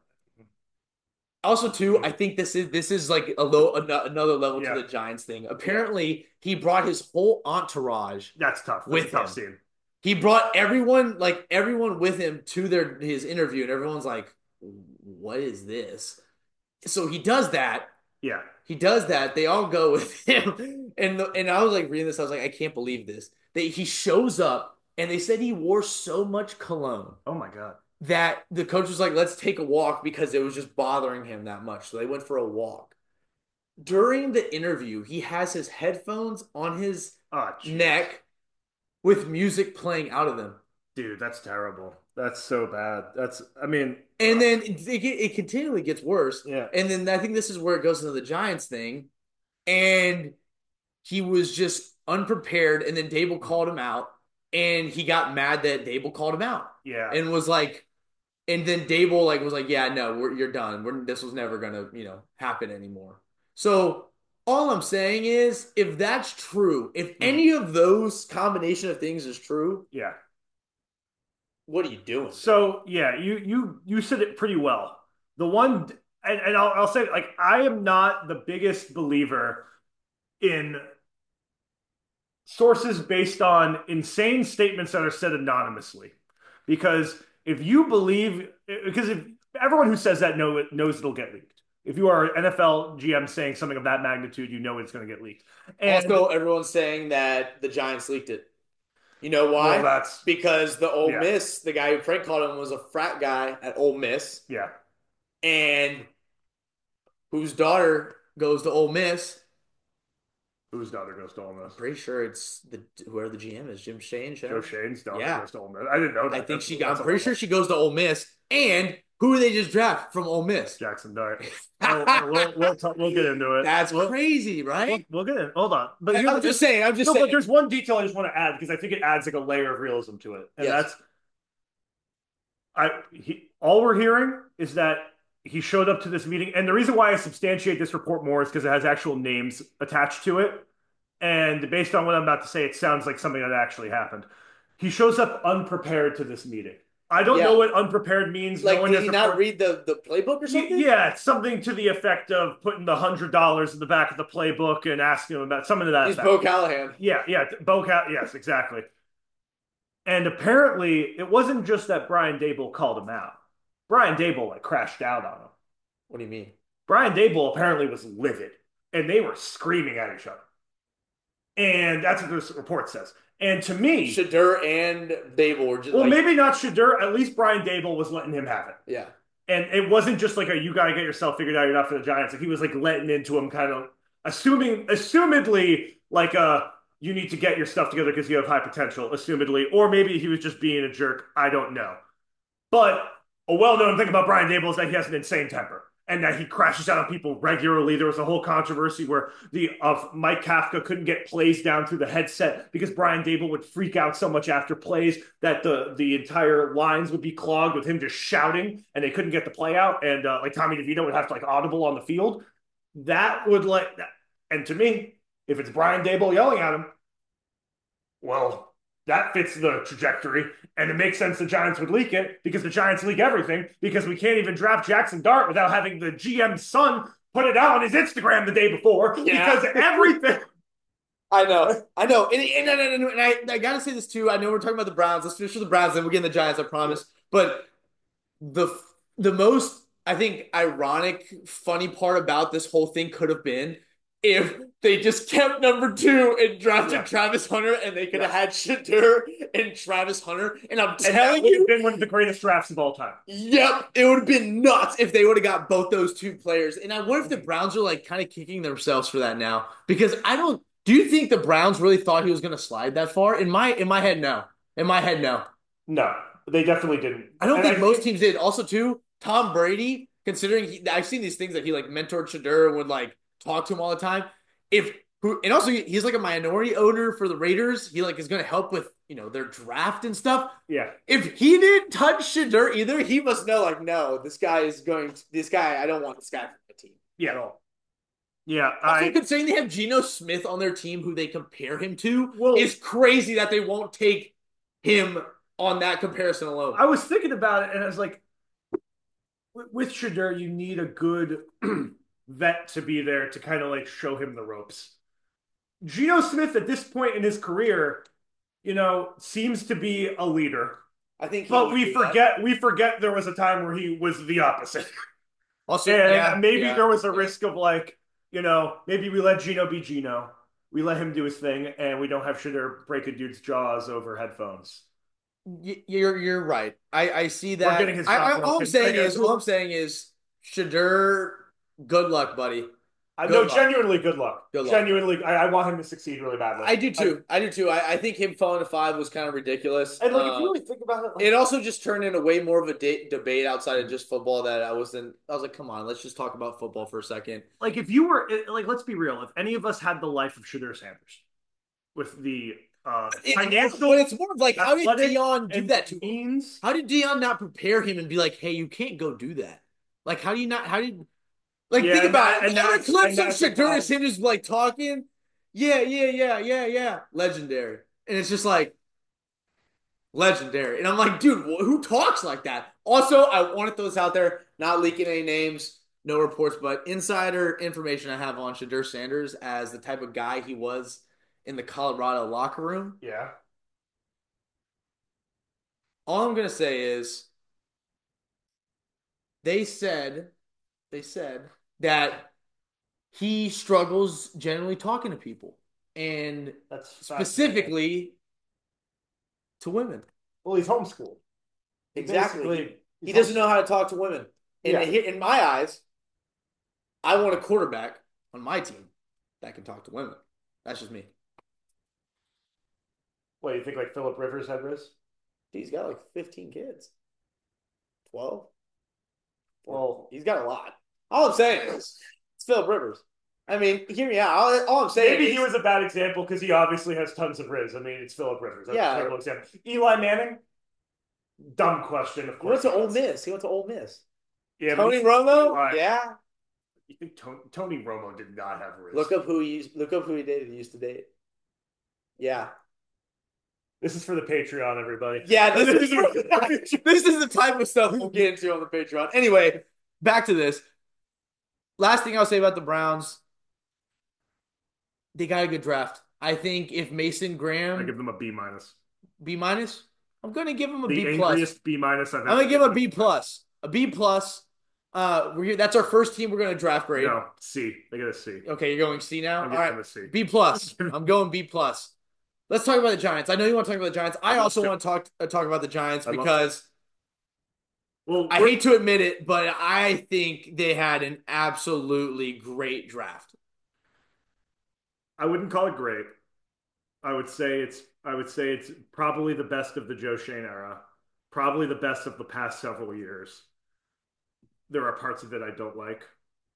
Also, too, it? I think this is this is like a low another level to Yeah. the Giants thing. Yeah. Apparently, he brought his whole entourage That's tough. That's a with tough him. scene. He brought everyone, like everyone with him to their his interview, and everyone's like, "What is this?" So he does that. Yeah. He does that. They all go with him, and the, and I was like reading this. I was like, I can't believe this. They, he shows up, and they said he wore so much cologne Oh my God. that the coach was like, let's take a walk because it was just bothering him that much. So they went for a walk. During the interview, he has his headphones on his Oh jeez. neck with music playing out of them. Dude, that's terrible. That's so bad. That's, I mean, And uh, then it, it, it continually gets worse. yeah. And then I think this is where it goes into the Giants thing. And he was just unprepared. And then Dable called him out. And he got mad that Dable called him out Yeah. and was like, and then Dable like was like, yeah, no, we're, you're done. We're, this was never gonna, you know, happen anymore. So all I'm saying is, if that's true, if Mhm. any of those combination of things is true, Yeah. what are you doing? So yeah, you you you said it pretty well. The one, and, and I'll, I'll say like I am not the biggest believer in sources based on insane statements that are said anonymously, because if you believe, because if everyone who says that know, knows it'll get leaked. If you are an N F L G M saying something of that magnitude, you know it's going to get leaked. And Also, everyone's saying that the Giants leaked it. You know well, why? that's Because the Ole yeah, Miss, the guy who prank called him was a frat guy at Ole Miss, yeah. and whose daughter goes to Ole Miss. Whose daughter goes to Ole I'm Miss? pretty sure it's the whoever the G M is, Jim Shane. Joe Shane? Shane's daughter Yeah, goes to Ole Miss. I didn't know I that. think That's she got. that's I'm a pretty sure she goes to Ole Miss. And who did they just draft from Ole Miss? Jackson Dart. Oh, oh, we'll we'll talk, we'll get into it. That's We'll, crazy, we'll right? we'll get in. Hold on, but here's I'm the just saying. I'm just no, but saying. there's one detail I just want to add because I think it adds like a layer of realism to it, and Yes. that's I he all we're hearing is that he showed up to this meeting, and the reason why I substantiate this report more is because it has actual names attached to it, and based on what I'm about to say, it sounds like something that actually happened. He shows up unprepared to this meeting. I don't know Yeah. what unprepared means. No Like, one did has he a not read the the playbook or something? yeah, it's something to the effect of putting the hundred dollars in the back of the playbook and asking him about something to that He's effect. Bo Callahan. Yeah, yeah, Bo Cat. Yes, exactly. And apparently, it wasn't just that Brian Dable called him out. Brian Dable like crashed out on him. What do you mean? Brian Dable apparently was livid, and they were screaming at each other. And that's what this report says. And to me, Shadur and Dable were just well, like, maybe not Shadur. At least Brian Dable was letting him have it. yeah. And it wasn't just like a you got to get yourself figured out. You're not for the Giants. Like he was like letting into him, kind of assuming, assumedly, like uh, you need to get your stuff together because you have high potential, assumedly, or maybe he was just being a jerk. I don't know. But a well-known thing about Brian Dable is that he has an insane temper and that he crashes out on people regularly. There was a whole controversy where the of Mike Kafka couldn't get plays down through the headset because Brian Dable would freak out so much after plays that the the entire lines would be clogged with him just shouting and they couldn't get the play out. And uh, like Tommy DeVito would have to like audible on the field. That would like, and to me, if it's Brian Dable yelling at him, well, that fits the trajectory. And it makes sense the Giants would leak it because the Giants leak everything because we can't even draft Jackson Dart without having the G M's son put it out on his Instagram the day before Yeah. because everything. I know. I know. And, and, and, and, and I, I got to say this too. I know we're talking about the Browns. Let's finish with the Browns, then we'll get in the Giants, I promise. But the the most, I think, ironic, funny part about this whole thing could have been if they just kept number two and drafted Yeah. Travis Hunter and they could have Yes. had Shadur and Travis Hunter. And I'm And that telling would have you, been one of the greatest drafts of all time. yep, it would have been nuts if they would have got both those two players. And I wonder if the Browns are like kind of kicking themselves for that now because I don't. Do you think the Browns really thought he was going to slide that far? In my in my head, no. In my head, no. No, they definitely didn't. I don't And I think most think, teams did. Also, too, Tom Brady, considering he, I've seen these things that he like mentored Shadur and would like talk to him all the time. If who and also he's like a minority owner for the Raiders. He like is going to help with you know their draft and stuff. yeah, If he didn't touch Shadur either, he must know like no, this guy is going. To, this guy, I don't want this guy for my team at yeah, all. yeah. Also, I considering they have Geno Smith on their team, who they compare him to, well, is crazy that they won't take him on that comparison alone. I was thinking about it, and I was like, with Shadur, you need a good vet to be there to kind of like show him the ropes. Geno Smith, at this point in his career, you know, seems to be a leader, I think he but would we do that. forget we forget there was a time where he was the opposite, Also, and yeah, maybe yeah. there was a risk of like, you know, maybe we let Geno be Geno, we let him do his thing, and we don't have Shadur break a dude's jaws over headphones. Y- You're you're right. I I see We're that. getting his I, I confidence. all I'm saying Like, is all I'm saying is Shadur, good luck, buddy. I know, Good luck. genuinely, good luck. Good luck. Genuinely, I, I want him to succeed really badly. I do I, too. I do too. I, I think him falling to five was kind of ridiculous. and like, if you Uh, really think about it, like, it also just turned into way more of a de- debate outside of just football that I wasn't. I was like, come on, let's just talk about football for a second. like if you were like, let's be real. If any of us had the life of Shadur Sanders with the uh, It, but financial, it's more of like, how did athletic, Dion do and that to him? means, How did Dion not prepare him and be like, hey, you can't go do that? Like, how do you not? How did Like, yeah, think and about that, it. and There are that's clips and of that's the Shadur problem. is him just like talking. Yeah, yeah, yeah, yeah, yeah. Legendary. And it's just like legendary. And I'm like, dude, who talks like that? Also, I wanted those out there, not leaking any names, no reports, but insider information I have on Shadur Sanders as the type of guy he was in the Colorado locker room. Yeah, All I'm gonna say is they said they said that he struggles generally talking to people and that's fascinating. specifically to women. Well, he's homeschooled. He Exactly. basically he's He doesn't homeschooled. know how to talk to women. And Yeah. in my eyes, I want a quarterback on my team that can talk to women. That's just me. What, you think like Philip Rivers had Riz? He's got like fifteen kids, twelve. Well, He's got a lot. All I'm saying is, it's Philip Rivers. I mean, hear me out. All, all I'm saying maybe is, he was a bad example because he obviously has tons of Riz. I mean, it's Philip Rivers. That's a yeah, terrible example. Eli Manning, dumb question, of he went course. to He Ole does. Miss. He went to Ole Miss. Yeah, but Tony he, Romo, Eli, yeah. you think Tony, Tony Romo did not have Riz? Look up who he used, look up who he dated. He used to date. Yeah, This is for the Patreon, everybody. yeah. This is this is the type of stuff we'll get into on the Patreon. Anyway, back to this. Last thing I'll say about the Browns, they got a good draft. I think if Mason I Graham give them a B minus. B minus, I'm gonna give him a The B plus. angriest B minus I've I'm ever gonna give him a given. B plus. A B plus. Uh, we're that's our first team we're gonna draft grade. No, C. They get a C. Okay, you're going C now. I'm All giving right, them a C. B plus. I'm going B plus. Let's talk about the Giants. I know you want to talk about the Giants. I I'd love also to. want to talk uh, talk about the Giants I'd love to. because Well, I we're- hate to admit it, but I think they had an absolutely great draft. I wouldn't call it great. I would say it's I would say it's probably the best of the Joe Shane era. Probably the best of the past several years. There are parts of it I don't like.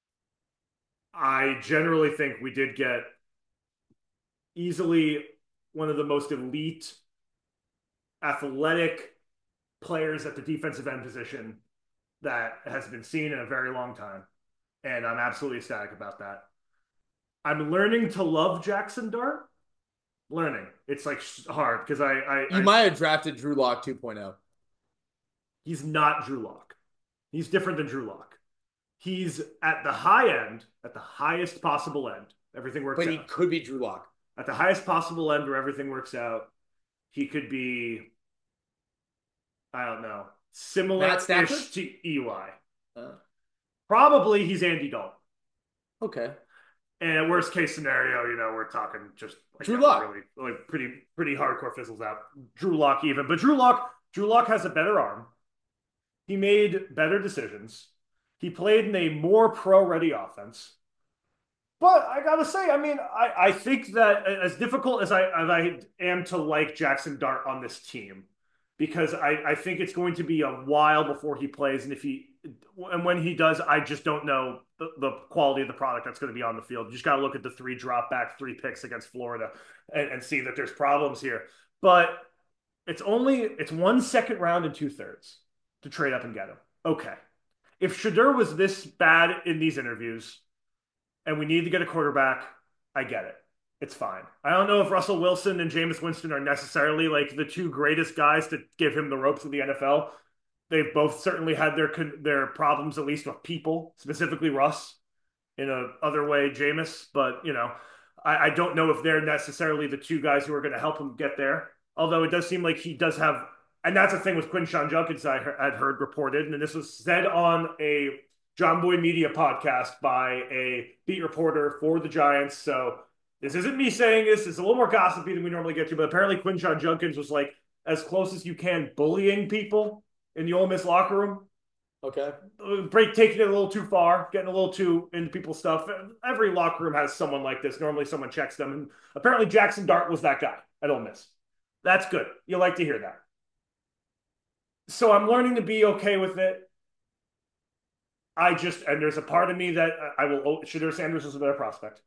I generally think we did get easily one of the most elite athletic players at the defensive end position that has been seen in a very long time. And I'm absolutely ecstatic about that. I'm learning to love Jackson Dart. Learning. It's like hard because I, I, You I might have drafted Drew Lock 2.0. he's not Drew Lock. He's different than Drew Lock. He's at the high end, at the highest possible end. Everything works But out. he could be Drew Lock. At the highest possible end where everything works out, he could be, I don't know, Matt Stafford? similar-ish to Eli. Uh, Probably he's Andy Dalton. okay. And at worst case scenario, you know, we're talking just like Drew that, Lock. really like pretty pretty hardcore fizzles out. Drew Lock even, but Drew Lock Drew Lock has a better arm. He made better decisions. He played in a more pro-ready offense. But I gotta say, I mean, I, I think that as difficult as I as I am to like Jackson Dart on this team, because I, I think it's going to be a while before he plays, and if he and when he does, I just don't know the, the quality of the product that's going to be on the field. You just got to look at the three drop back, three picks against Florida, and, and see that there's problems here. But it's only it's one second round and two thirds to trade up and get him. Okay, if Shedeur was this bad in these interviews and we need to get a quarterback, I get it. It's fine. I don't know if Russell Wilson and Jameis Winston are necessarily like the two greatest guys to give him the ropes of the N F L. They've both certainly had their their problems, at least with people, specifically Russ, in a other way, Jameis. But you know, I, I don't know if they're necessarily the two guys who are going to help him get there. Although it does seem like he does have, and that's the thing with Quinshon Judkins I had heard reported, and this was said on a John Boy Media podcast by a beat reporter for the Giants. So this isn't me saying this. It's a little more gossipy than we normally get to, but apparently Quinshon Judkins was like as close as you can bullying people in the Ole Miss locker room. Okay. Break taking it a little too far, getting a little too into people's stuff. Every locker room has someone like this. Normally someone checks them. And apparently Jackson Dart was that guy at Ole Miss. That's good. You like to hear that. So I'm learning to be okay with it. I just, and there's a part of me that I will, Shedeur Sanders is a better prospect.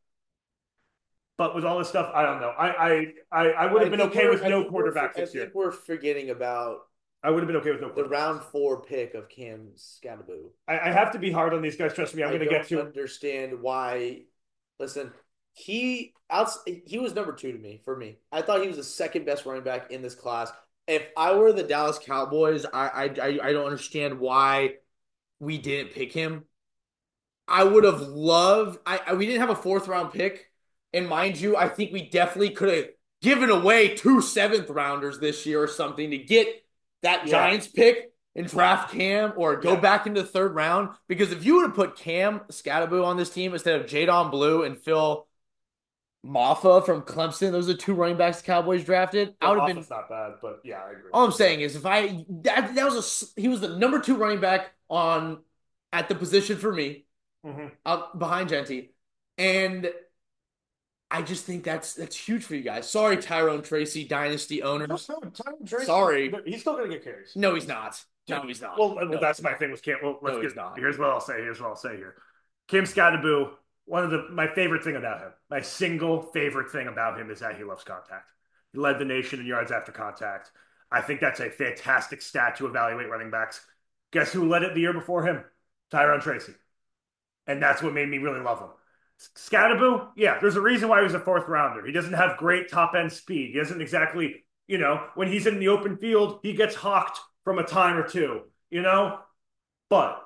But with all this stuff, I don't know. I I I, would have been okay with no quarterback this year. I think we're forgetting about I would have been okay with no the round four pick of Cam Skattebo. I, I have to be hard on these guys. Trust me, I'm going to get to understand why. Listen, he out he was number two to me for me. I thought he was the second best running back in this class. If I were the Dallas Cowboys, I I I don't understand why we didn't pick him. I would have loved. I, I we didn't have a fourth round pick, and mind you, I think we definitely could have given away two seventh rounders this year or something to get that yeah. Giants pick and draft Cam or go yeah. back into the third round. Because if you would have put Cam Skattebo on this team instead of Jadon Blue and Phil Maffa from Clemson, those are two running backs the Cowboys drafted. Well, I would have been not bad, but yeah, I agree. All I'm saying is if I that, that was a he was the number two running back on at the position for me, mm-hmm. out behind Genty, and I just think that's that's huge for you guys. Sorry, Tyrone Tracy, dynasty owners. No, Tyrone Tracy, Sorry, he's still gonna get carries. No, he's not. No, he's not. Well, well no, that's my thing with Cam. Well, let's no, get, he's not. Here's what I'll say. Here's what I'll say here. Cam Skattebo, one of the my favorite thing about him, my single favorite thing about him is that he loves contact. He led the nation in yards after contact. I think that's a fantastic stat to evaluate running backs. Guess who led it the year before him? Tyrone Tracy. And that's what made me really love him. Skattebo, yeah, there's a reason why he was a fourth rounder. He doesn't have great top end speed. He doesn't exactly, you know, when he's in the open field, he gets hawked from a time or two, you know? But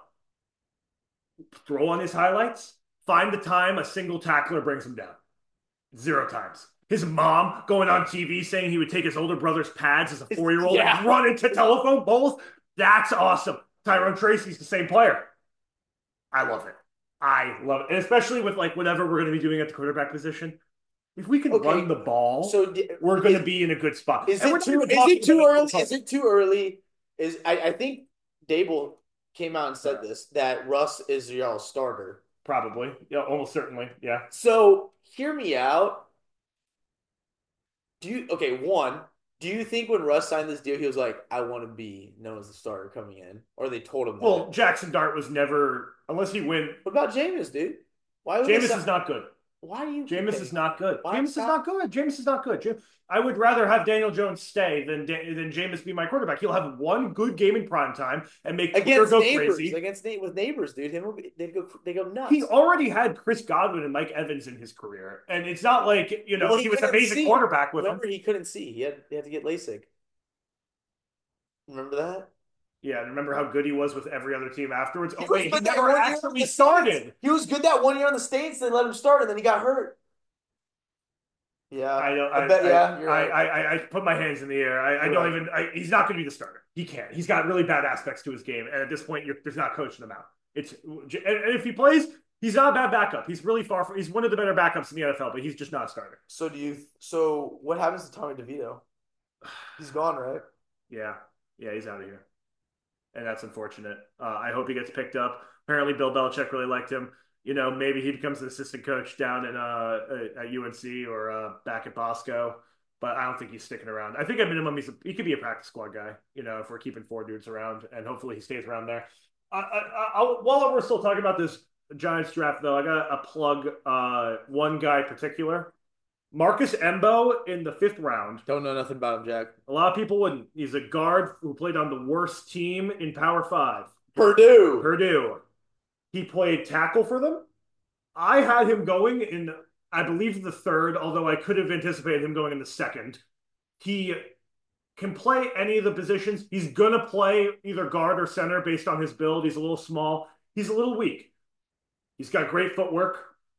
throw on his highlights, find the time a single tackler brings him down. Zero times. His mom going on T V saying he would take his older brother's pads as a four-year-old yeah. and run into telephone poles. That's awesome. Tyrone Tracy's the same player. I love it. I love it. And especially with like whatever we're going to be doing at the quarterback position. If we can okay. run the ball, so we're going to be in a good spot. Is it too, is it too early? Is it too early? Is I, I think Dable came out and said yeah. this, that Russ is your starter. Probably. Yeah, almost certainly. Yeah. So hear me out. Do you okay? One, do you think when Russ signed this deal, he was like, "I want to be known as the starter coming in," or they told him? Well, that? Jackson Dart was never, unless he win. What about Jameis, dude? Why? Jameis is not good. Why do you? Jameis is not good. Why Jameis is not good. Jameis is not good. Jameis, I would rather have Daniel Jones stay than than Jameis be my quarterback. He'll have one good game in prime time and make against go neighbors. Crazy. Against with neighbors, dude. Him, they go they go nuts. He already had Chris Godwin and Mike Evans in his career, and it's not like you know well, he, he was an amazing see. quarterback with Remember, him. he couldn't see. He had he had to get LASIK. Remember that? Yeah, remember how good he was with every other team afterwards? Oh wait, he never actually started. He was good that one year on the States. They let him start, and then he got hurt. Yeah, I don't. I, I bet. I, yeah, you're I, right. I, I, I put my hands in the air. I, I don't right. even. I, he's not going to be the starter. He can't. He's got really bad aspects to his game, and at this point, you're, there's not coaching him out. It's and if he plays, He's not a bad backup. He's really far from. He's one of the better backups in the N F L, but he's just not a starter. So do you? So what happens to Tommy DeVito? He's gone, right? Yeah, yeah, he's out of here, and that's unfortunate. Uh, I hope he gets picked up. Apparently, Bill Belichick really liked him. You know, maybe he becomes an assistant coach down in uh, at U N C or uh, back at Bosco. But I don't think he's sticking around. I think at minimum he's a, he could be a practice squad guy. You know, if we're keeping four dudes around, and hopefully he stays around there. I, I, I, while we're still talking about this Giants draft, though, I got a plug uh, one guy in particular. Marcus Embo in the fifth round. Don't know nothing about him, Jack. A lot of people wouldn't. He's a guard who played on the worst team in Power Five, Purdue. Purdue. He played tackle for them. I had him going in, I believe, the third, although I could have anticipated him going in the second. He can play any of the positions. He's going to play either guard or center based on his build. He's a little small. He's a little weak. He's got great footwork.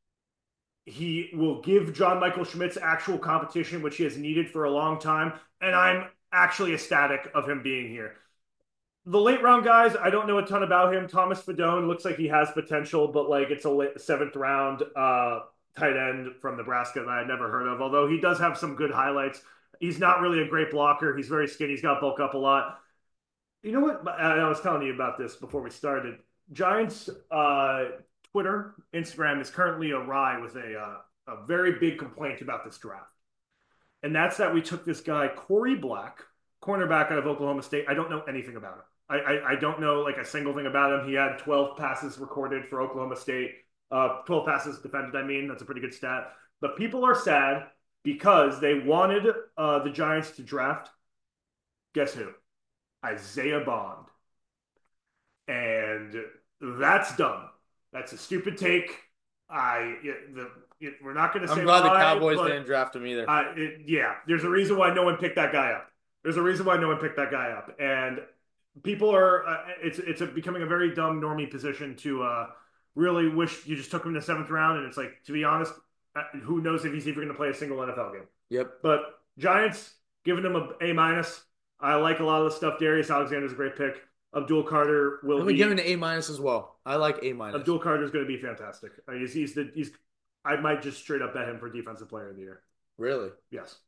He will give John Michael Schmitz actual competition, which he has needed for a long time. And I'm actually ecstatic of him being here. The late round guys, I don't know a ton about him. Thomas Fedone looks like he has potential, but like it's a late, seventh round uh, tight end from Nebraska that I had never heard of. Although he does have some good highlights. He's not really a great blocker. He's very skinny. He's got to bulk up a lot. You know what? I was telling you about this before we started. Giants uh, Twitter, Instagram is currently awry with a uh, a very big complaint about this draft, and that's that we took this guy Corey Black, cornerback out of Oklahoma State. I don't know anything about him. I, I, I don't know like a single thing about him. He had twelve passes recorded for Oklahoma State, uh, twelve passes defended. I mean, that's a pretty good stat. But people are sad because they wanted uh, the Giants to draft. Guess who? Isaiah Bond, and that's dumb. That's a stupid take. I it, the it, we're not going to say I'm glad why, the Cowboys but, didn't draft him either. Uh, it, yeah, there's a reason why no one picked that guy up. There's a reason why no one picked that guy up, and people are. Uh, it's it's a, becoming a very dumb normie position to uh, really wish you just took him in the seventh round. And it's like, to be honest, uh, who knows if he's even going to play a single N F L game? Yep. But Giants giving him a A minus. I like a lot of the stuff. Darius Alexander's a great pick. Abdul Carter will I'm be. give him an A minus as well. I like A minus. Abdul Carter is going to be fantastic. I mean, he's he's the he's. I might just straight up bet him for defensive player of the year. Really? Yes.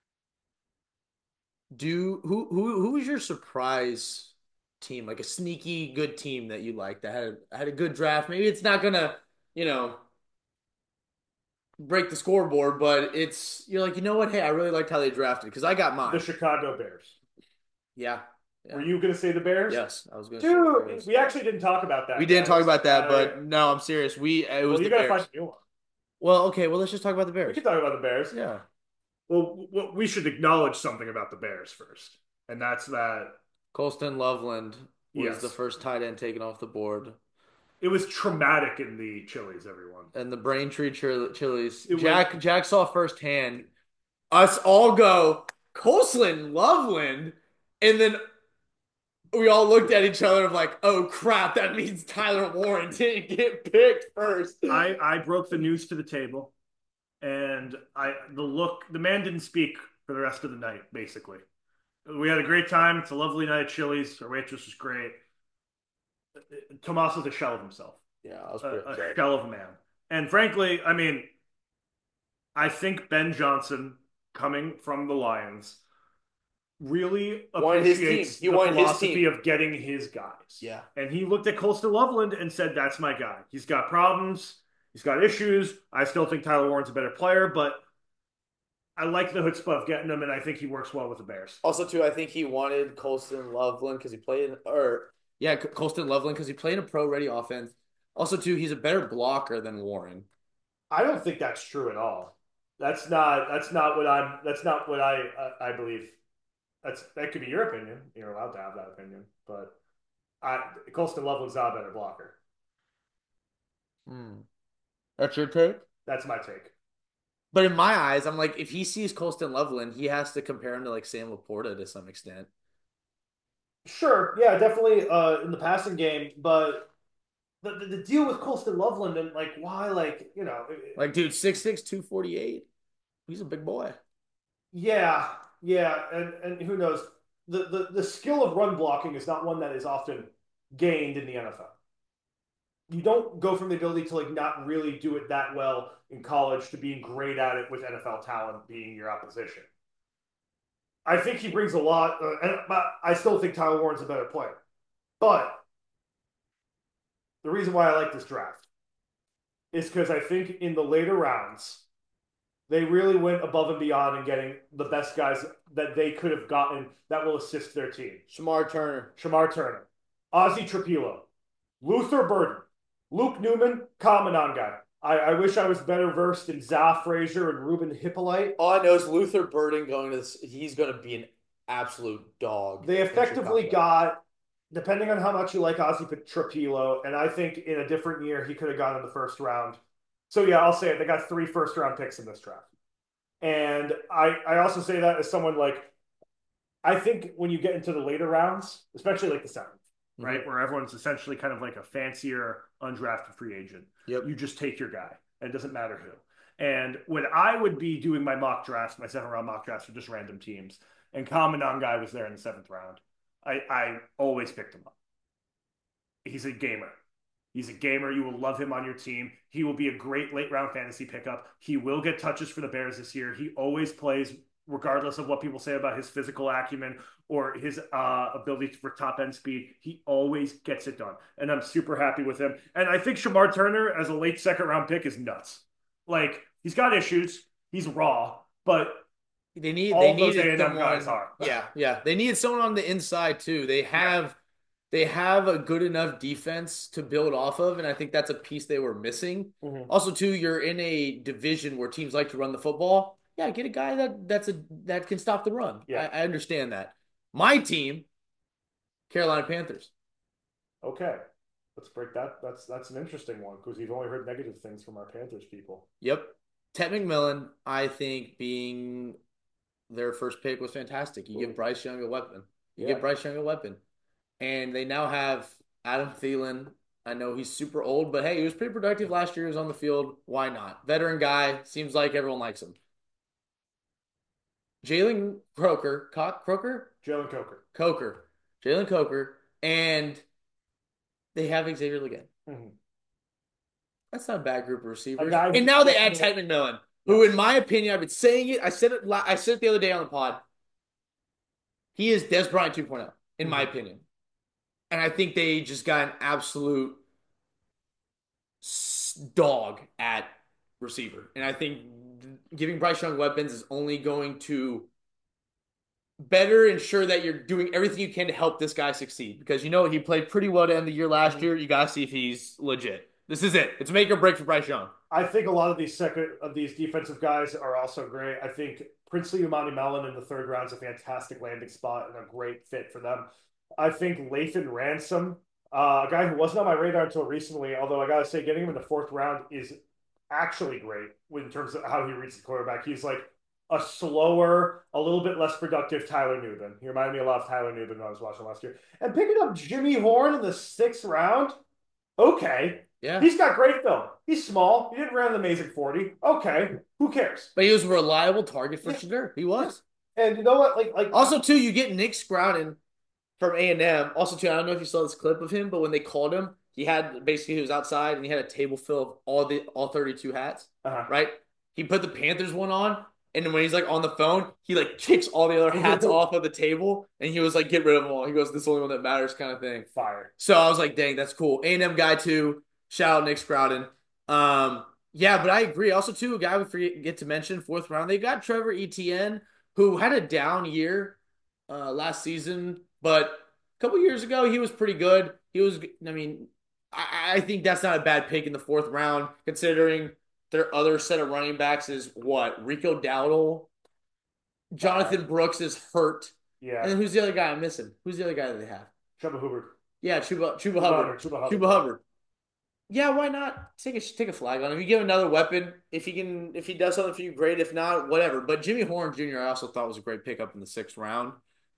Do who who who was your surprise team? Like a sneaky good team that you liked that had a, had a good draft. Maybe it's not gonna, you know, break the scoreboard, but it's you're like, you know what? Hey, I really liked how they drafted because I got mine. The Chicago Bears. Yeah. Yeah. Were you going to say the Bears? Yes, I was going to. Dude, we actually didn't talk about that. We didn't guys. talk about that, uh, but no, I'm serious. We it was well, the you got to Bears. find a new one. Well, okay, well let's just talk about the Bears. We can talk about the Bears. Yeah. Well, we should acknowledge something about the Bears first, and that's that Colston Loveland was yes. the first tight end taken off the board. It was traumatic in the Chili's, everyone. And the Braintree Chili's. It Jack was... Jack saw firsthand us all go, Colston Loveland, and then we all looked at each other of like, oh crap, that means Tyler Warren didn't get picked first. I, I broke the news to the table, and I the look the man didn't speak for the rest of the night, basically. We had a great time. It's a lovely night at Chili's. Our waitress was great. Tomas was a shell of himself. Yeah, I was a, pretty a shell of a man. And frankly, I mean, I think Ben Johnson, coming from the Lions, really appreciates the philosophy of getting his guys. Yeah. And he looked at Colston Loveland and said, that's my guy. He's got problems. He's got issues. I still think Tyler Warren's a better player, but I like the chutzpah of getting him, and I think he works well with the Bears. Also, too, I think he wanted Colston Loveland because he played, or yeah, Colston Loveland because he played in a pro-ready offense. Also, too, he's a better blocker than Warren. I don't think that's true at all. That's not. That's not what I'm. That's not what I. I, I believe. That's that could be your opinion. You're allowed to have that opinion, but I Colston Loveland's not a better blocker. Hmm. That's your take? That's my take. But in my eyes, I'm like, if he sees Colston Loveland, he has to compare him to like Sam Laporta to some extent. Sure, yeah, definitely uh, in the passing game, but the, the, the deal with Colston Loveland and like why, like you know, like dude, six six, two forty-eight. He's a big boy. Yeah, yeah, and and who knows? The, the the skill of run blocking is not one that is often gained in the N F L. you don't go from the ability to like not really do it that well in college to being great at it with N F L talent being your opposition. I think he brings a lot, uh, and but I still think Tyler Warren's a better player. But the reason why I like this draft is because I think in the later rounds, they really went above and beyond in getting the best guys that they could have gotten that will assist their team. Shemar Turner. Shamar Turner, Ozzy Trapilo, Luther Burden, Luke Newman, Common guy. I, I wish I was better versed in Za Frazier and Ruben Hippolyte. All I know is Luther Burden going to this. He's going to be an absolute dog. They effectively got, depending on how much you like Ozzy Trapilo, and I think in a different year he could have gone in the first round. So yeah, I'll say it. They got three first round picks in this draft. And I, I also say that as someone like, I think when you get into the later rounds, especially like the seventh, mm-hmm. right, where everyone's essentially kind of like a fancier undrafted free agent, yep. you just take your guy, and it doesn't matter who. And when I would be doing my mock drafts, my seven round mock drafts for just random teams, and Common guy was there in the seventh round, I, I always picked him up. He's a gamer. He's a gamer. You will love him on your team. He will be a great late round fantasy pickup. He will get touches for the Bears this year. He always plays, regardless of what people say about his physical acumen or his uh, ability for top end speed. He always gets it done. And I'm super happy with him. And I think Shamar Turner as a late second round pick is nuts. Like, he's got issues. He's raw, but they need they need someone. Guys are. Yeah, yeah. They needed someone on the inside too. They have yeah. they have a good enough defense to build off of, and I think that's a piece they were missing. Mm-hmm. Also, too, you're in a division where teams like to run the football. Yeah, get a guy that that's a that can stop the run. Yeah, I, I understand that. My team, Carolina Panthers. Okay, let's break that. That's that's an interesting one because we've only heard negative things from our Panthers people. Yep, Ted McMillan, I think being their first pick was fantastic. You Ooh. give Bryce Young a weapon. You yeah. give Bryce Young a weapon. And they now have Adam Thielen. I know he's super old, but hey, he was pretty productive last year. He was on the field. Why not? Veteran guy. Seems like everyone likes him. Jalen Croker. Co- Croker? Jalen Coker. Coker. Jalen Coker. And they have Xavier Legette. Mm-hmm. That's not a bad group of receivers. And now they add Ted McMillan, who, in my opinion, I've been saying it. I said it. I said it the other day on the pod. He is Dez Bryant two point oh, in mm-hmm. my opinion. And I think they just got an absolute dog at receiver. And I think giving Bryce Young weapons is only going to better ensure that you're doing everything you can to help this guy succeed. Because, you know, he played pretty well to end the year last mm-hmm. year. You got to see if he's legit. This is it. It's make or break for Bryce Young. I think a lot of these second of these defensive guys are also great. I think Princely Umani-Mellon in the third round is a fantastic landing spot and a great fit for them. I think Lathan Ransom, uh, a guy who wasn't on my radar until recently, although I got to say getting him in the fourth round is actually great in terms of how he reads the quarterback. He's like a slower, a little bit less productive Tyler Nubin. He reminded me a lot of Tyler Nubin when I was watching last year. And picking up Jimmy Horn in the sixth round, okay. Yeah. He's got great film. He's small. He didn't run an amazing forty. Okay. Who cares? But he was a reliable target for yeah. Shadur. He was. And you know what? Like, like Also, too, you get Nick Scrouden from A and M. Also, too, I don't know if you saw this clip of him, but when they called him, he had basically he was outside and he had a table full of all the all thirty-two hats. Uh-huh. Right? He put the Panthers one on, and then when he's like on the phone, he like kicks all the other hats off of the table, and he was like, "Get rid of them all." He goes, "This is the only one that matters," kind of thing. Fire. So I was like, "Dang, that's cool." A and M guy too. Shout out Nick Scrouden. Um, yeah, but I agree. Also, too, a guy we forget to mention fourth round. They got Trevor Etienne, who had a down year uh, last season, but a couple years ago he was pretty good. He was, I mean, I, I think that's not a bad pick in the fourth round, considering their other set of running backs is what? Rico Dowdle, Jonathan uh, Brooks is hurt. Yeah. And then who's the other guy I'm missing? Who's the other guy that they have? Chuba Hubbard. Yeah, Chuba, Chuba, Chuba Hubbard. Hubbard. Chuba Hubbard. Chuba Hubbard. Yeah, why not take a take a flag on him? You give him another weapon. If he can, if he does something for you, great. If not, whatever. But Jimmy Horn Junior, I also thought was a great pickup in the sixth round.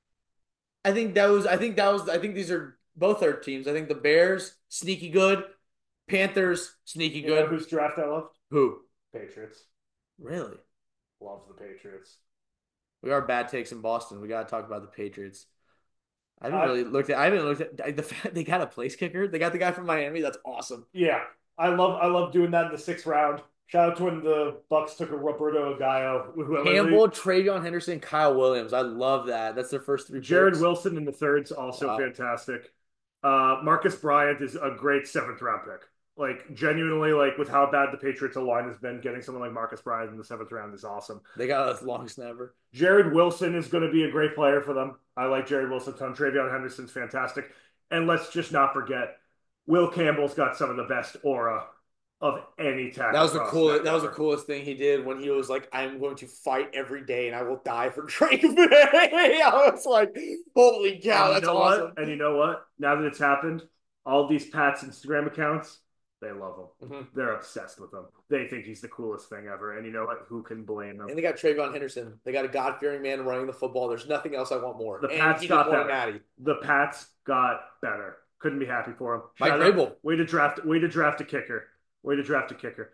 I think that was. I think that was. I think these are both our teams. I think the Bears sneaky good, Panthers sneaky good. You know whose draft I loved? Who? Patriots. Really? Love the Patriots. We are bad takes in Boston. We got to talk about the Patriots. I haven't I really looked at. I haven't looked at the fact they got a place kicker. They got the guy from Miami. That's awesome. Yeah, I love I love doing that in the sixth round. Shout out to when the Bucks took a Roberto Aguayo, who Campbell, Travion Henderson, Kyle Williams. I love that. That's their first three Jared picks. Wilson in the third's also Wow. fantastic. Uh, Marcus Bryant is a great seventh round pick. Like genuinely, like with how bad the Patriots line has been, getting someone like Marcus Bryant in the seventh round is awesome. They got a long snapper. Jared Wilson is going to be a great player for them. I like Jared Wilson a ton. Travion Henderson's fantastic. And let's just not forget, Will Campbell's got some of the best aura of any That tackle was the cool. prospect That was the ever. coolest thing he did when he was like, "I'm going to fight every day and I will die for Drake May." I was like, "Holy And cow, you that's know what? awesome!" And you know what? Now that it's happened, all these Pat's Instagram accounts, they love him. Mhm. They're obsessed with him. They think he's the coolest thing ever. And you know what? Who can blame them? And they got Travion Henderson. They got a God-fearing man running the football. There's nothing else I want more. The And Pats he just got won a better. natty. The Pats got better. Couldn't be happy for him. Mike Shout out. Vrabel. Way to draft. Way to draft a kicker. Way to draft a kicker.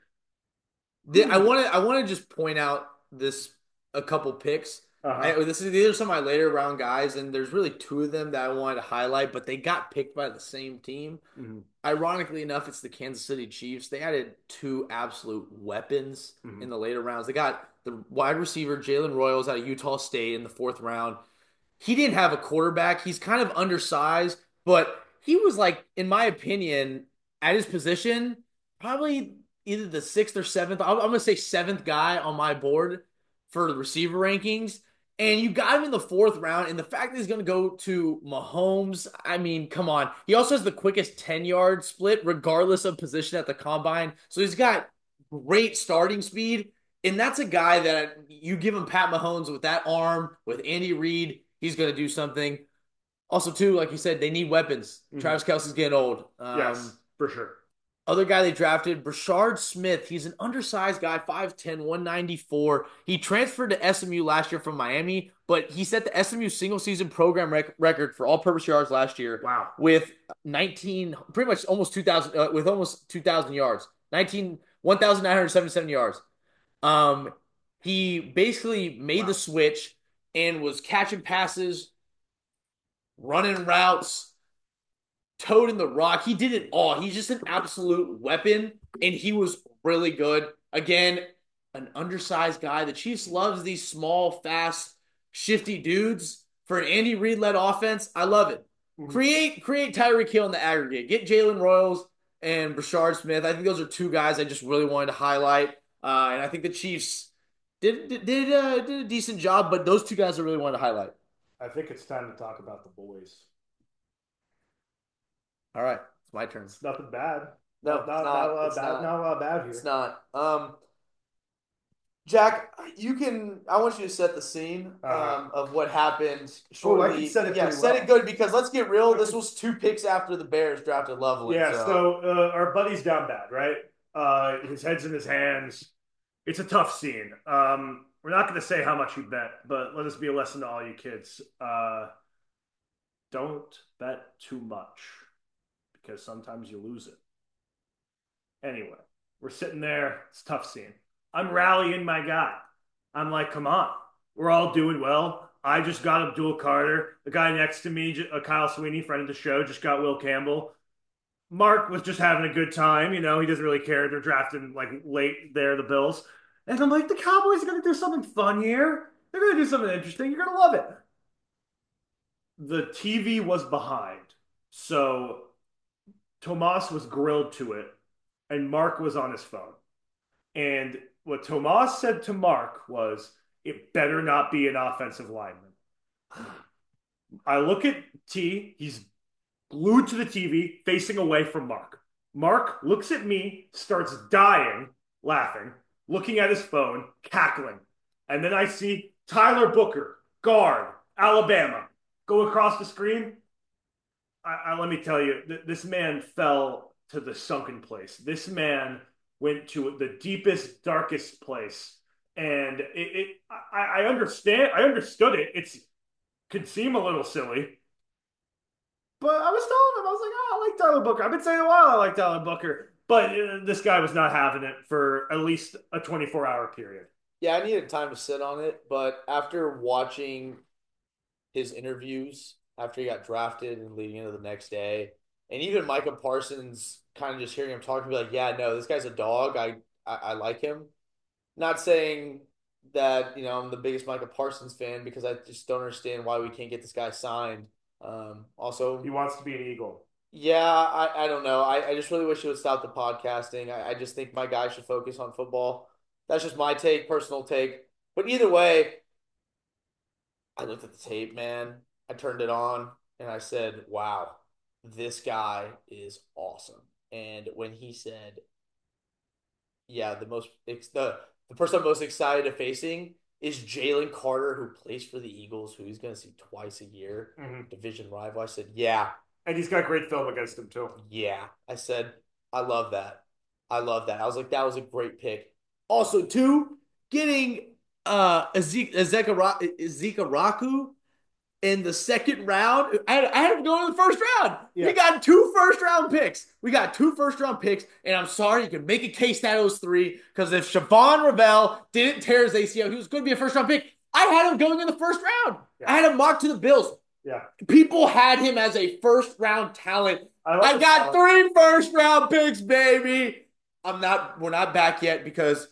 I Who? want to I want to just point out this a couple picks. Uh I, huh. this is these are some of my later round guys, and there's really two of them that I wanted to highlight, but they got picked by the same team. Mm-hmm. Ironically enough, it's the Kansas City Chiefs. They added two absolute weapons Mm-hmm. in the later rounds. They got the wide receiver Jalen Royals out of Utah State in the fourth round. He didn't have a quarterback. He's kind of undersized, but he was like, in my opinion, at his position, probably either the sixth or seventh. I'm, I'm gonna say seventh guy on my board for the receiver rankings. And you got him in the fourth round, and the fact that he's going to go to Mahomes, I mean, come on. He also has the quickest ten yard split, regardless of position at the combine. So he's got great starting speed. And that's a guy that you give him Pat Mahomes with that arm, with Andy Reid, he's going to do something. Also, too, like you said, they need weapons. Mm-hmm. Travis Kelce's getting old. Yes, Um, for sure. other guy they drafted, Brashard Smith. He's an undersized guy, five ten, one ninety-four. He transferred to S M U last year from Miami, but he set the S M U single season program rec- record for all purpose yards last year Wow. with nineteen, pretty much almost two thousand, uh, with almost two thousand yards, nineteen, one thousand nine hundred seventy-seven yards. Um, he basically made the Wow. switch and was catching passes, running routes, toting the rock. He did it all. He's just an absolute weapon, and he was really good. Again, an undersized guy. The Chiefs loves these small, fast, shifty dudes. For an Andy Reid led offense, I love it. Mm-hmm. Create create Tyreek Hill in the aggregate. Get Jalen Royals and Brashard Smith. I think those are two guys I just really wanted to highlight. Uh, and I think the Chiefs did did did, uh, did a decent job, but those two guys I really wanted to highlight. I think it's time to talk about the boys. All right, it's my turn. It's nothing bad. No, Not it's not not a not. lot It's bad. not. Not a lot bad It's here. not. Um, Jack, you can. I want you to set the scene Uh-huh. um, of what happened Oh, I can shortly. set it Yeah, pretty set well. it good because let's get real. I This can- was two picks after the Bears drafted Loveland. Yeah. So So uh, our buddy's down bad, right? Uh, his head's in his hands. It's a tough scene. Um, we're not going to say how much he bet, but let us be a lesson to all you kids. Uh, don't bet too much because sometimes you lose it. Anyway, we're sitting there. It's a tough scene. I'm rallying my guy. I'm like, come on. We're all doing well. I just got Abdul Carter. The guy next to me, uh, Kyle Sweeney, friend of the show, just got Will Campbell. Mark was just having a good time. You know, he doesn't really care. They're drafting like late there, the Bills. And I'm like, the Cowboys are going to do something fun here. They're going to do something interesting. You're going to love it. The T V was behind. So Tomas was grilled to it, and Mark was on his phone. And what Tomas said to Mark was, it better not be an offensive lineman. I look at T, he's glued to the T V, facing away from Mark. Mark looks at me, starts dying, laughing, looking at his phone, cackling. And then I see Tyler Booker, guard, Alabama, go across the screen. I, I, let me tell you, th- this man fell to the sunken place. This man went to the deepest, darkest place. And it, it I, I understand, I understood it. It's could seem a little silly, but I was telling him, I was like, oh, I like Tyler Booker. I've been saying a while I like Tyler Booker. But uh, this guy was not having it for at least a twenty-four hour period. yeah, I needed time to sit on it, but after watching his interviews after he got drafted and leading into the next day. And even Micah Parsons, kind of just hearing him talk, be like, yeah, no, this guy's a dog. I, I, I like him. Not saying that, you know, I'm the biggest Micah Parsons fan because I just don't understand why we can't get this guy signed. Um, He also, wants to be an Eagle. yeah, I, I don't know. I, I just really wish it would stop the podcasting. I, I just think my guy should focus on football. That's just my take, personal take. But either way, I looked at the tape, man. I turned it on and I said, wow, this guy is awesome. And when he said, yeah, the most the the person I'm most excited of facing is Jalen Carter, who plays for the Eagles, who he's going to see twice a year, Hmm. division rival. I said, yeah, And he's got great film against him too. yeah. I said, I love that. I love that. I was like, that was a great pick. Also, too, getting uh Ezeka Raku in the second round. I had, I had him going in the first round. Yeah. We got two first round picks. We got two first round picks, and I'm sorry, you can make a case that it was three because if Siobhan Ravel didn't tear his A C L, he was going to be a first round pick. I had him going in the first round. Yeah. I had him marked to the Bills. Yeah. People had him as a first round talent. I, I got three first round picks, baby. I'm not. We're not back yet because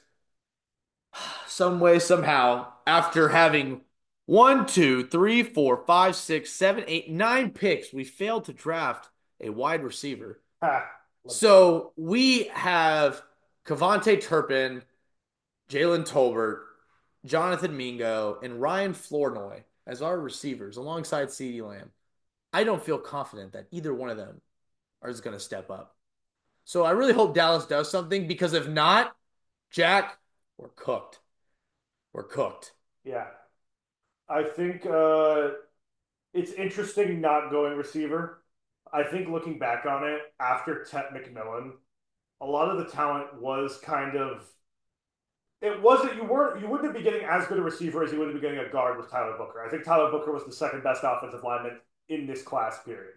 some way, somehow, after having one, two, three, four, five, six, seven, eight, nine picks, we failed to draft a wide receiver. Ah, So we have Cavante Turpin, Jalen Tolbert, Jonathan Mingo, and Ryan Flournoy as our receivers alongside CeeDee Lamb. I don't feel confident that either one of them is going to step up. So I really hope Dallas does something because if not, Jack, we're cooked. We're cooked. yeah. I think uh, it's interesting not going receiver. I think looking back on it, after Tet McMillan, a lot of the talent was kind of it wasn't you weren't you wouldn't be getting as good a receiver as you would be getting a guard with Tyler Booker. I think Tyler Booker was the second best offensive lineman in this class period.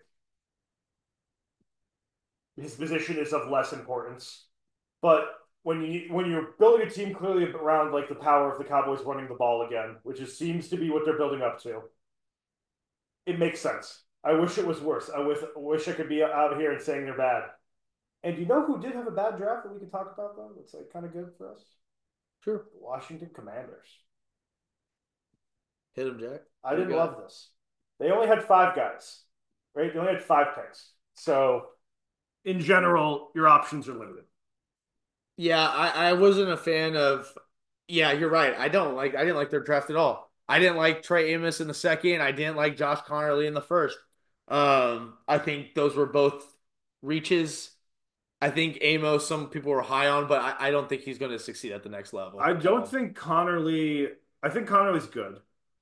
His position is of less importance, but when you when you're building a team clearly around like the power of the Cowboys running the ball again, which is, seems to be what they're building up to, it makes sense. I wish it was worse. I wish, wish I could be out here and saying they're bad. And you know who did have a bad draft that we could talk about though? It's like kind of good for us. Sure. The Washington Commanders. Hit him, Jack. I didn't love this. They only had five guys, right? They only had five picks. So, in general, your options are limited. Yeah, I, I wasn't a fan of. Yeah, you're right. I don't like. I didn't like their draft at all. I didn't like Trey Amos in the second. I didn't like Josh Connerly in the first. Um, I think those were both reaches. I think Amos, some people were high on, but I, I don't think he's going to succeed at the next level. I don't think Connerly. I think Connerly's good.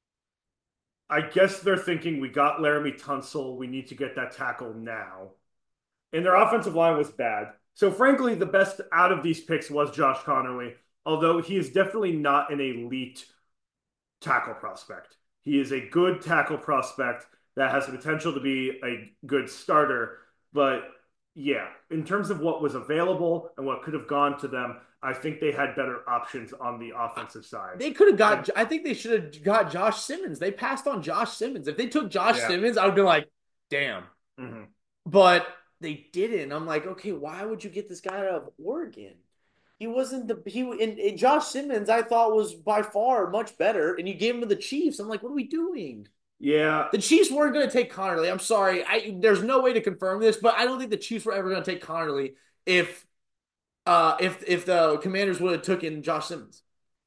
I guess they're thinking we got Laremy Tunsil. We need to get that tackle now. And their offensive line was bad. So, frankly, the best out of these picks was Josh Connerly, although he is definitely not an elite tackle prospect. He is a good tackle prospect that has the potential to be a good starter. But yeah, in terms of what was available and what could have gone to them, I think they had better options on the offensive side. They could have got. I think they should have got Josh Simmons. They passed on Josh Simmons. If they took Josh Yeah. Simmons, I would be like, damn. Mm-hmm. But they didn't. I'm like, okay, why would you get this guy out of Oregon? He wasn't the he and, and Josh Simmons. I thought was by far much better, and you gave him to the Chiefs. I'm like, what are we doing? Yeah. The Chiefs weren't going to take Connerly. I'm sorry. I there's no way to confirm this, but I don't think the Chiefs were ever going to take Connerly if uh if if the Commanders would have taken Josh Simmons.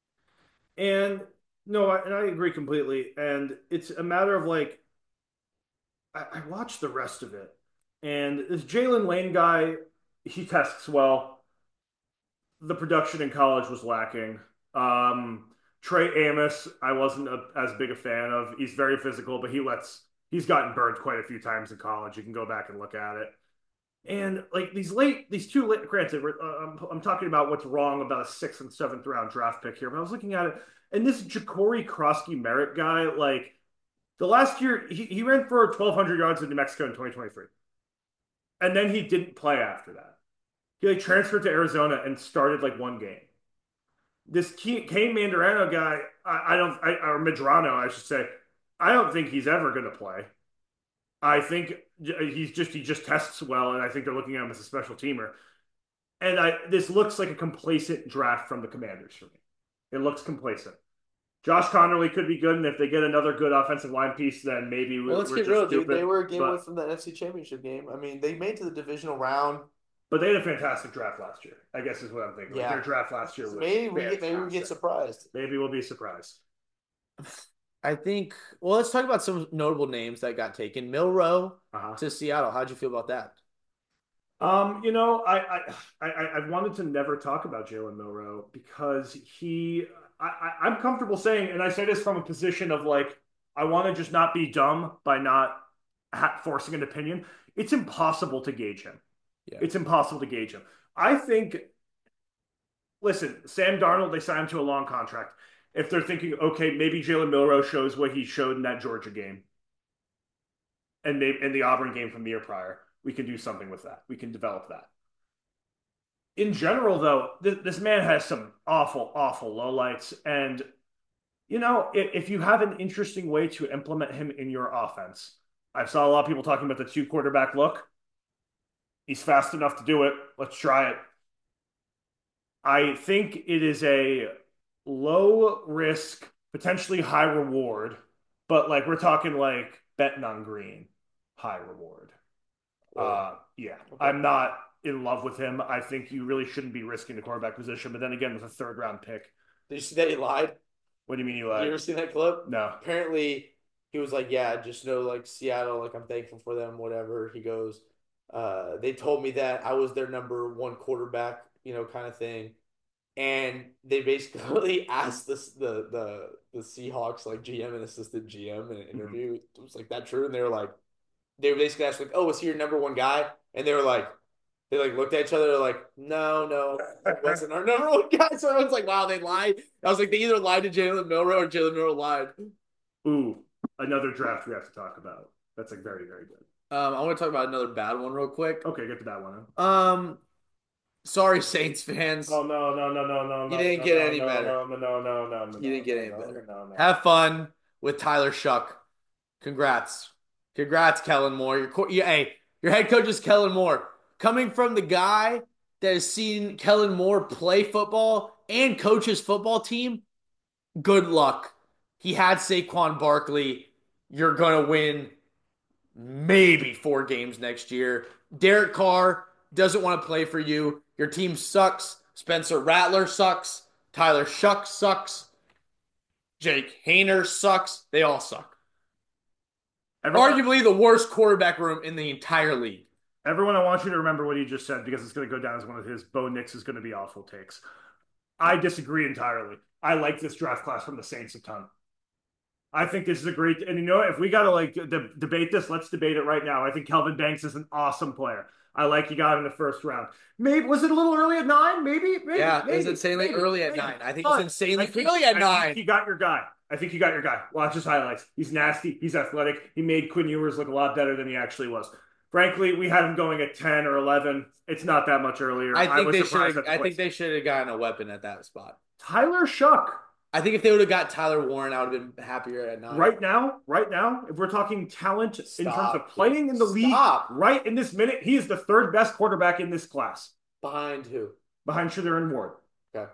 And no, I, and I agree completely. And it's a matter of like, I, I watched the rest of it, and this Jalen Lane guy, he tests well. The production in college was lacking. Um, Trey Amos, I wasn't a, as big a fan of. He's very physical, but he lets he's gotten burned quite a few times in college. You can go back and look at it. And like these late, these two late, granted, uh, I'm, I'm talking about what's wrong about a sixth and seventh round draft pick here, but I was looking at it, and this Ja'Cory Krosky Merritt guy, like the last year, he, he ran for twelve hundred yards in New Mexico in twenty twenty-three, and then he didn't play after that. He like transferred to Arizona and started like one game. This Kane Mandarano guy, I, I don't, I, or Medrano, I should say, I don't think he's ever going to play. I think he's just he just tests well, and I think they're looking at him as a special teamer. And I this looks like a complacent draft from the Commanders for me. It looks complacent. Josh Connerly could be good, and if they get another good offensive line piece, then maybe Well, let's we're get just real, dude. They stupid. were a game away But from the N F C Championship game. I mean, they made it to the divisional round. but they had a fantastic draft last year. I guess is what I'm thinking. Like Yeah. their draft last year So was maybe we get maybe we get fantastic. surprised. Maybe we'll be surprised. I think. Well, let's talk about some notable names that got taken. Milrow Uh-huh. to Seattle. How'd you feel about that? Um, you know, I I I, I wanted to never talk about Jalen Milrow because he I, I I'm comfortable saying, and I say this from a position of like I want to just not be dumb by not ha forcing an opinion. It's impossible to gauge him. Yeah. It's impossible to gauge him. I think, listen, Sam Darnold, they signed him to a long contract. If they're thinking, okay, maybe Jalen Milrow shows what he showed in that Georgia game and maybe in the Auburn game from the year prior, we can do something with that. We can develop that. In general, though, th this man has some awful, awful lowlights. And, you know, if, if you have an interesting way to implement him in your offense, I saw a lot of people talking about the two quarterback look. He's fast enough to do it. Let's try it. I think it is a low risk, potentially high reward, but like we're talking like betting on green, high reward. Uh, yeah, Okay. I'm not in love with him. I think you really shouldn't be risking the quarterback position. But then again, with a third round pick, Did you see that he lied? what do you mean you You like? ever seen that clip? No. Apparently, he was like, "Yeah, just know like Seattle, like I'm thankful for them, whatever." He goes, uh, "They told me that I was their number one quarterback, you know, kind of thing." And they basically asked this the the the Seahawks like G M and assistant G M in an Mhm. interview. It was like that true, and they were like, they were basically asked like, "Oh, was he your number one guy?" And they were like, they like looked at each other like, "No, no, he wasn't our number one guy." So everyone's like, "Wow, they lied." I was like, they either lied to Jalen Milrow or Jalen Milrow lied. Ooh, another draft we have to talk about. That's like very, very good. Um, I want to talk about another bad one real quick. Okay, get to that one. Um, sorry, Saints fans. Oh no, no, no, no, no, You no, didn't no, get no, any no, better. no, no, no, no, no, no, You didn't get any no, better. no, no. Have fun with Tyler Shuck. Congrats. Congrats, Kellen Moore. Your, co- yeah, hey, your head coach is Kellen Moore. Coming from the guy that has seen Kellen Moore play football and coach his football team, good luck. He had Saquon Barkley. You're going to win maybe four games next year. Derek Carr doesn't want to play for you. Your team sucks. Spencer Rattler sucks. Tyler Shuck sucks. Jake Hayner sucks. They all suck. Everyone, Arguably the worst quarterback room in the entire league. everyone, I want you to remember what he just said because it's going to go down as one of his Bo Nix is going to be awful takes. I disagree entirely. I like this draft class from the Saints a ton. I think this is a great, and you know, if we got to like de- debate this, let's debate it right now. I think Kelvin Banks is an awesome player. I like you got him in the first round. Maybe was it a little early at nine? Maybe, maybe. Yeah, maybe, it was insanely maybe, early at maybe. nine. I think But it's insanely I think, early at I nine. think you got your guy. I think you got your guy. Watch his highlights. He's nasty. He's athletic. He made Quinn Ewers look a lot better than he actually was. Frankly, we had him going at ten or eleven. It's not that much earlier. I think was they surprised should. at the I think place. they should have gotten a weapon at that spot. Tyler Shuck. I think if they would have got Tyler Warren, I would have been happier at nine. Right now, right now, if we're talking talent in terms Stop. of playing in the league, Stop. right in this minute, he is the third best quarterback in this class, Behind who? behind Shedeur and Ward. Okay.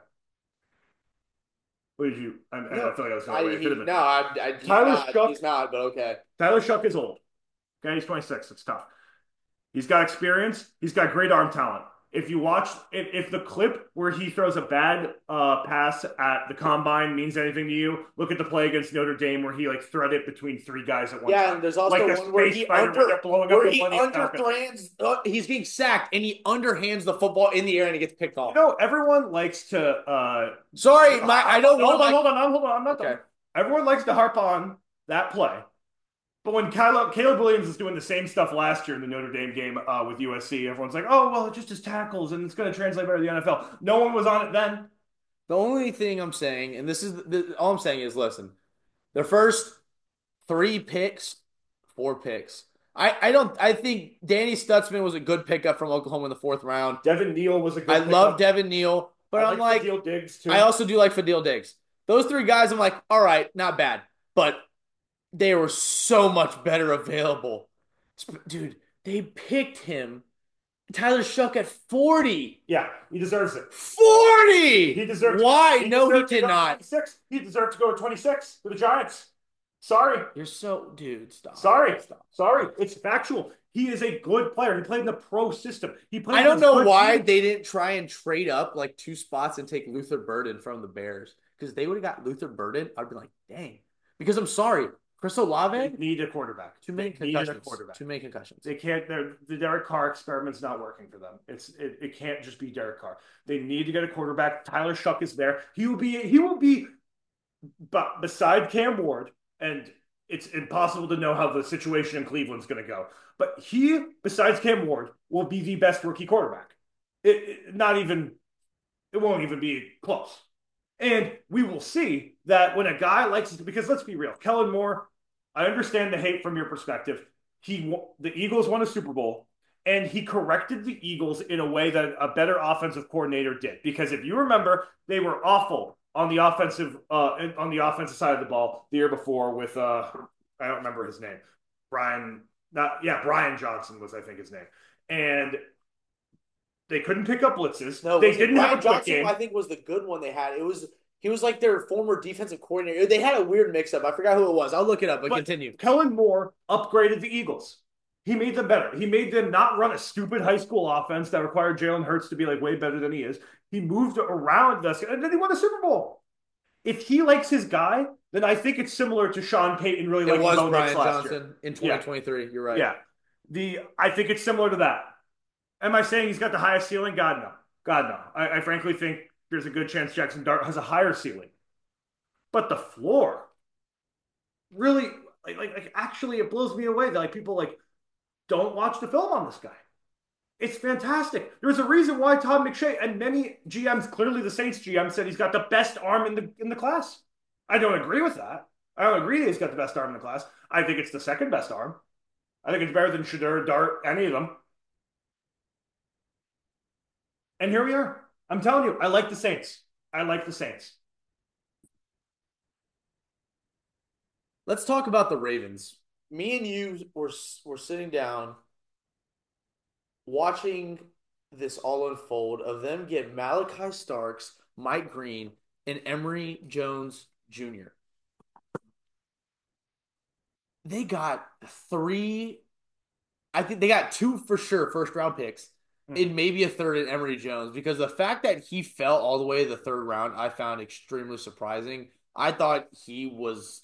What did you? I, I No, feel like I was I, going he, to no, I, I, he's Tyler not, Shuck- he's not, but okay. Tyler Shuck is old. Okay, he's twenty-six. It's tough. He's got experience. He's got great arm talent. If you watch, if, if the clip where he throws a bad uh, pass at the combine means anything to you, look at the play against Notre Dame where he like threaded between three guys at one Yeah, time. and there's also Like the one where space he spider under, when they're blowing up where the he Millennium Falcon. underhands. Uh, he's being sacked and he underhands the football in the air and he gets picked off. You know, everyone likes to. Uh, Sorry, my I don't hold want on, my. hold on, hold on. I'm not Okay. done. Everyone likes to harp on that play. But when Caleb, Caleb Williams is doing the same stuff last year in the Notre Dame game uh, with U S C, everyone's like, oh, well, it's just his tackles and it's going to translate better to the N F L. No one was on it then. The only thing I'm saying, and this is the, all I'm saying is, listen, the first three picks, four picks. I, I don't. I think Danny Stutzman was a good pickup from Oklahoma in the fourth round. Devin Neal was a good I pickup. love Devin Neal, but I I'm like, Fadil Diggs too. I also do like Fadil Diggs. Those three guys, I'm like, all right, not bad, but they were so much better available. Dude, they picked him, Tyler Shuck, at forty. Yeah, he deserves it. He forty! deserved. Why? He No, he deserved to did go to not. twenty-six. He deserved to go to twenty-six for the Giants. Sorry, You're so, dude, stop. sorry, Stop. sorry. It's factual. He is a good player. He played in the pro system. He played I don't against know good why teams. they didn't try and trade up like two spots and take Luther Burden from the Bears. Because they would have got Luther Burden, I'd be like, dang. Because I'm sorry, Chris They Olave, need a quarterback. too many They need a concussions. quarterback. Too many concussions. They can't. The Derek Carr experiment's not working for them. It's it, it can't just be Derek Carr. They need to get a quarterback. Tyler Shuck is there. He will be. He will be. But beside Cam Ward, and it's impossible to know how the situation in Cleveland's going to go. But he, besides Cam Ward, will be the best rookie quarterback. It, it not even. It won't even be close. And we will see that when a guy likes because let's be real, Kellen Moore. I understand the hate from your perspective. He the Eagles won a Super Bowl, and he corrected the Eagles in a way that a better offensive coordinator did. Because if you remember, they were awful on the offensive uh, on the offensive side of the ball the year before with uh, I don't remember his name, Brian. Not yeah, Brian Johnson was I think his name, and they couldn't pick up blitzes. No, they was it didn't Brian have a quick Johnson, game. I think was the good one they had. It was he was like their former defensive coordinator. They had a weird mix-up. I forgot who it was. I'll look it up, but, But continue. Kellen Moore upgraded the Eagles. He made them better. He made them not run a stupid high school offense that required Jalen Hurts to be like way better than he is. He moved around us, and then he won the Super Bowl. If he likes his guy, then I think it's similar to Sean Payton really It liking was Bo Nix Brian last year. Johnson in twenty twenty-three. You're right. Yeah. The I think it's similar to that. Am I saying he's got the highest ceiling? God no. God no. I, I frankly think there's a good chance Jackson Dart has a higher ceiling. But the floor, really, like, like, like actually, it blows me away that like people like don't watch the film on this guy. It's fantastic. There's a reason why Todd McShay and many G Ms, clearly the Saints G M, said he's got the best arm in the in the class. I don't agree with that. I don't agree that he's got the best arm in the class. I think it's the second best arm. I think it's better than Shedeur, Dart, any of them. And here we are. I'm telling you, I like the Saints. I like the Saints. Let's talk about the Ravens. Me and you were were sitting down watching this all unfold of them get Malachi Starks, Mike Green, and Emory Jones Junior They got three, I think they got two for sure first round picks, Mm. and maybe a third in Emory Jones, because the fact that he fell all the way to the third round, I found extremely surprising. I thought he was,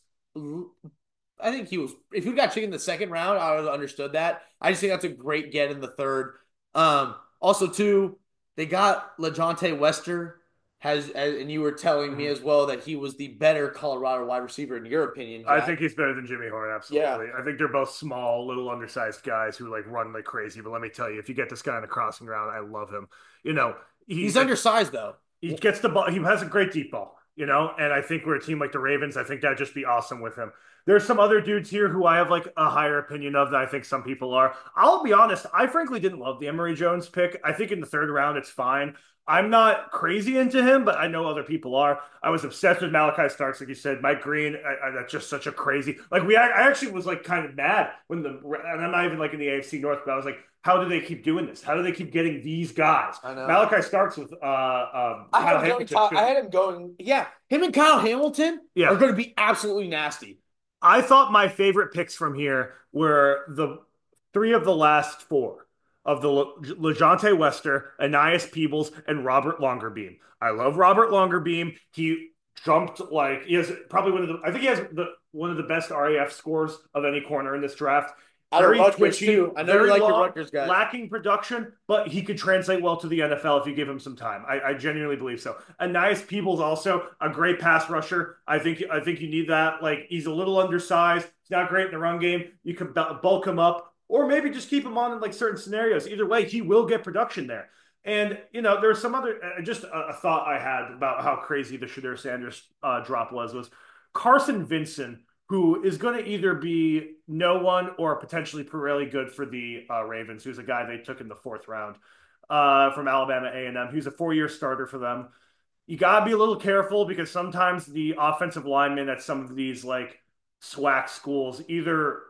I think he was, if he got taken in the second round, I would have understood that. I just think that's a great get in the third. Um, also, too, they got LeJohntay Wester, has, and you were telling me Mhm. as well that he was the better Colorado wide receiver in your opinion, I Jack. think he's better than Jimmy Horn, absolutely. I think they're both small, little undersized guys who like run like crazy. But let me tell you, if you get this guy on the crossing round, I love him. You know, He's he's undersized though. he gets the ball. He has a great deep ball, you know. And I think we're a team like the Ravens. I think that'd just be awesome with him. There's some other dudes here who I have like a higher opinion of than I think some people are. I'll be honest, I frankly didn't love the Emory Jones pick. I think in the third round it's fine. I'm not crazy into him, but I know other people are. I was obsessed with Malachi Starks, like you said. Mike Green, I, I, that's just such a crazy. Like we, I actually was like kind of mad when the, and I'm not even like in the A F C North, but I was like, how do they keep doing this? How do they keep getting these guys? I know. Malachi Starks with uh, um, I had, Kyle him going, Hamilton. I had him going. Yeah, him and Kyle Hamilton Yeah. are going to be absolutely nasty. I thought my favorite picks from here were the three of the last four of the LeJohntay Wester, Anais Peebles, and Robert Longerbeam. I love Robert Longerbeam. He jumped like he has probably one of the. I think he has the one of the best R A F scores of any corner in this draft. Out of Very Rutgers, twitchy, too. I know you very like your long, Rutgers guy. lacking production, but he could translate well to the N F L if you give him some time. I, I genuinely believe so. Anais Peebles also a great pass rusher. I think I think you need that. Like he's a little undersized. He's not great in the run game. You could bulk him up, or maybe just keep him on in like certain scenarios. Either way, he will get production there. And you know, there's some other uh, just a, a thought I had about how crazy the Shedeur Sanders uh, drop was was Carson Vincent, who is going to either be no one or potentially really good for the uh, Ravens, who's a guy they took in the fourth round uh, from Alabama A and M. He's a four-year starter for them. You got to be a little careful because sometimes the offensive linemen at some of these like SWAC schools either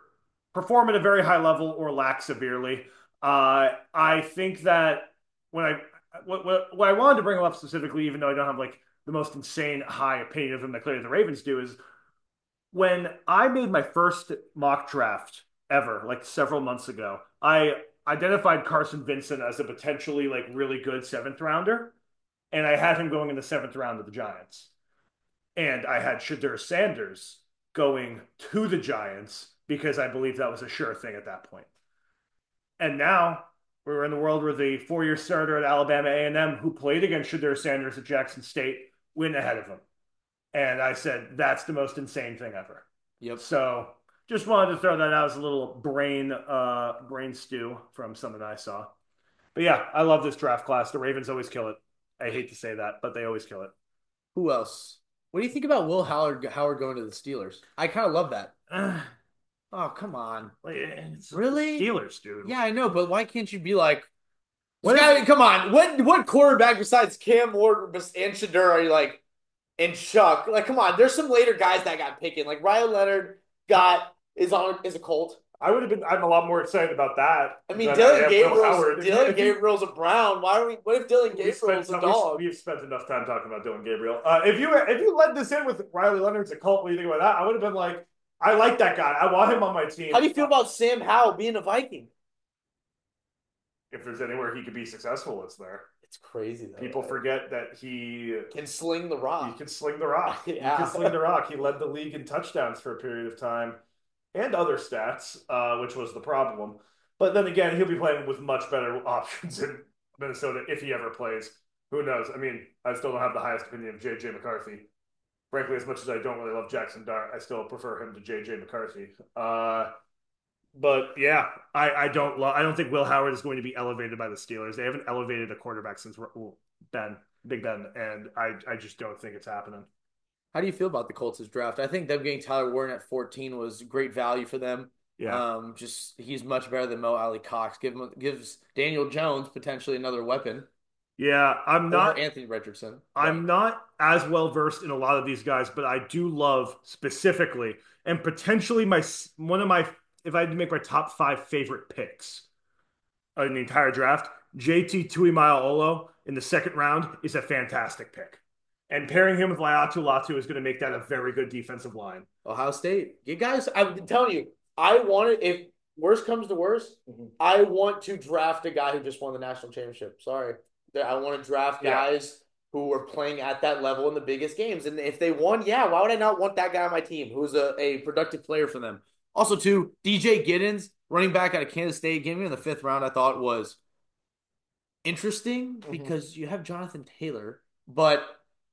perform at a very high level or lack severely. Uh, I think that when I what, what what I wanted to bring him up specifically, even though I don't have like the most insane high opinion of him that clearly the Ravens do, is when I made my first mock draft ever, like several months ago, I identified Carson Vincent as a potentially like really good seventh rounder, and I had him going in the seventh round of the Giants. And I had Shedeur Sanders going to the Giants because I believe that was a sure thing at that point. And now we're in the world where the four-year starter at Alabama A and M, who played against Shedeur Sanders at Jackson State, went ahead of him. And I said, that's the most insane thing ever. Yep. So just wanted to throw that out as a little brain uh, brain stew from something I saw. But yeah, I love this draft class. The Ravens always kill it. I hate to say that, but they always kill it. Who else? What do you think about Will Howard Howard going to the Steelers? I kind of love that. Oh, come on. It's Really? Steelers, dude. Yeah, I know, but why can't you be like, What guy, if- come on. What what quarterback besides Cam Ward and Shedeur are you like, and Chuck? Like, come on. There's some later guys that got picking. Like Riley Leonard got is on is a Colt. I would have been. I'm a lot more excited about that. I mean, than Dylan have Will Gabriel's Howard. If you- Dylan if you- Gabriel's a Brown. Why are we? What if Dylan We've spent, Gabriel's a dog? we've, we've spent enough time talking about Dylan Gabriel. Uh, if you if you led this in with Riley Leonard's a cult, what do you think about that? I would have been like, I like that guy. I want him on my team. How do you feel about Sam Howell being a Viking? If there's anywhere he could be successful, it's there. It's crazy though. People right? forget that he Can sling the he rock. can sling the rock. Yeah. He can sling the rock. He led the league in touchdowns for a period of time, and other stats, uh, which was the problem. But then again, he'll be playing with much better options in Minnesota if he ever plays. Who knows? I mean, I still don't have the highest opinion of J J McCarthy. Frankly, as much as I don't really love Jackson Dart, I still prefer him to J J McCarthy. Uh, but yeah, I, I don't lo- I don't think Will Howard is going to be elevated by the Steelers. They haven't elevated a quarterback since Ben, Big Ben, and I, I just don't think it's happening. How do you feel about the Colts' draft? I think them getting Tyler Warren at fourteen was great value for them. Yeah. Um, just he's much better than Mo Alley Cox. Give him gives Daniel Jones potentially another weapon. Yeah, I'm not Or Anthony Richardson. I'm not as well versed in a lot of these guys, but I do love specifically and potentially my one of my if I had to make my top five favorite picks in the entire draft, J T Tuimoloau in the second round is a fantastic pick. And pairing him with Laiatu Latu is going to make that a very good defensive line. Ohio State. You guys, I'm telling you, I wanted if worst comes to worst, Mhm. I want to draft a guy who just won the national championship. Sorry. I want to draft Yeah. guys who were playing at that level in the biggest games. And if they won, yeah, why would I not want that guy on my team who's a, a productive player for them? Also, too, D J Giddens, running back out of Kansas State, gave me in the fifth round, I thought was interesting Mhm. because you have Jonathan Taylor, but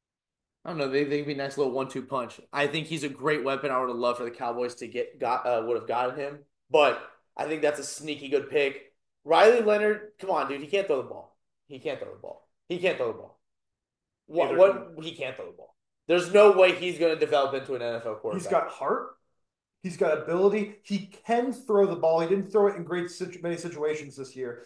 I don't know, they they'd be a nice little one two punch. I think he's a great weapon. I would have loved for the Cowboys to get got uh, would have gotten him, but I think that's a sneaky good pick. Riley Leonard, come on, dude, he can't throw the ball. He can't throw the ball. He can't throw the ball. What? Neither What? He can't throw the ball. There's no way he's going to develop into an N F L quarterback. He's got heart. He's got ability. He can throw the ball. He didn't throw it in great situ- many situations this year.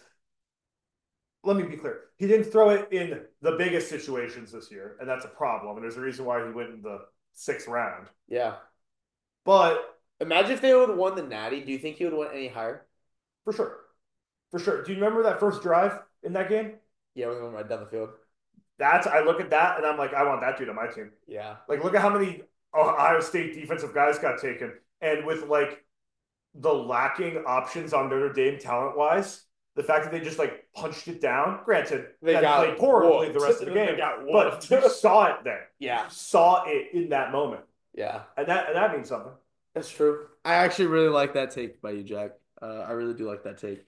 Let me be clear. He didn't throw it in The biggest situations this year, and that's a problem. And there's a reason why he went in the sixth round. Yeah. but Imagine if they would have won the Natty. Do you think he would have went any higher? for sure. For sure. Do you remember that first drive in that game? Yeah, we're going right down the field. That's I look at that and I'm like, I want that dude on my team. Yeah. Like, look at how many Ohio State defensive guys got taken, and with like the lacking options on Notre Dame talent wise, the fact that they just like punched it down. Granted, They they got played poorly whooped. the rest of the They game, got but whooped. you saw it there. Yeah. You saw it in that moment, Yeah. and that and that means something. That's true. I actually really like that take by you, Jack. Uh, I really do like that take.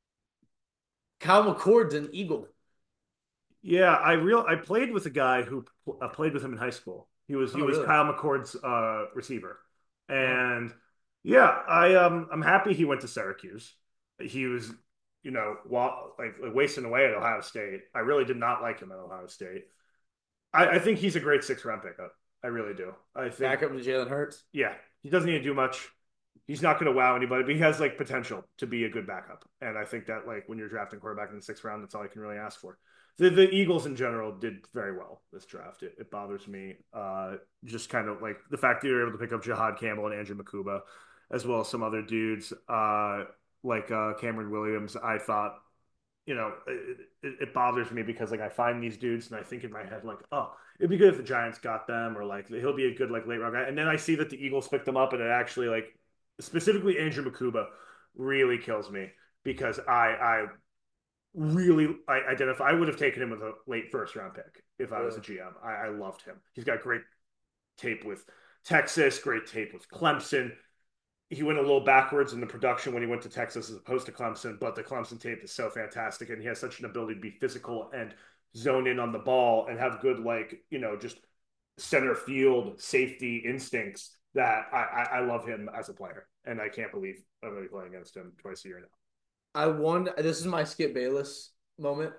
Kyle McCord's an Eagle. Yeah, I real I played with a guy who uh, played with him in high school. He was he Oh, was really? Kyle McCord's uh, receiver, and yeah, I um I'm happy he went to Syracuse. He was, you know, wa- like, like wasting away at Ohio State. I really did not like him at Ohio State. I, I think he's a great six round pickup. I really do. I think Back up to Jalen Hurts. yeah, he doesn't need to do much. He's not going to wow anybody, but he has like potential to be a good backup. And I think that like when you're drafting quarterback in the sixth round, that's all I can really ask for. The the Eagles in general did very well this draft. It, it bothers me, uh, just kind of like the fact that you were able to pick up Jihad Campbell and Andrew Makuba, as well as some other dudes, uh, like uh, Cameron Williams. I thought, you know, it, it, it bothers me because like I find these dudes and I think in my head like, oh, it'd be good if the Giants got them, or like he'll be a good like late round guy. And then I see that the Eagles picked them up, and it actually like specifically Andrew Makuba really kills me because I I really I identify I would have taken him with a late first round pick if I was a G M. I, I loved him. He's got great tape with Texas, great tape with Clemson. He went a little backwards in the production when he went to Texas as opposed to Clemson, but the Clemson tape is so fantastic, and he has such an ability to be physical and zone in on the ball and have good, like, you know, just center field safety instincts that I, I, I love him as a player, and I can't believe I'm going to be playing against him twice a year now. I won. This is my Skip Bayless moment.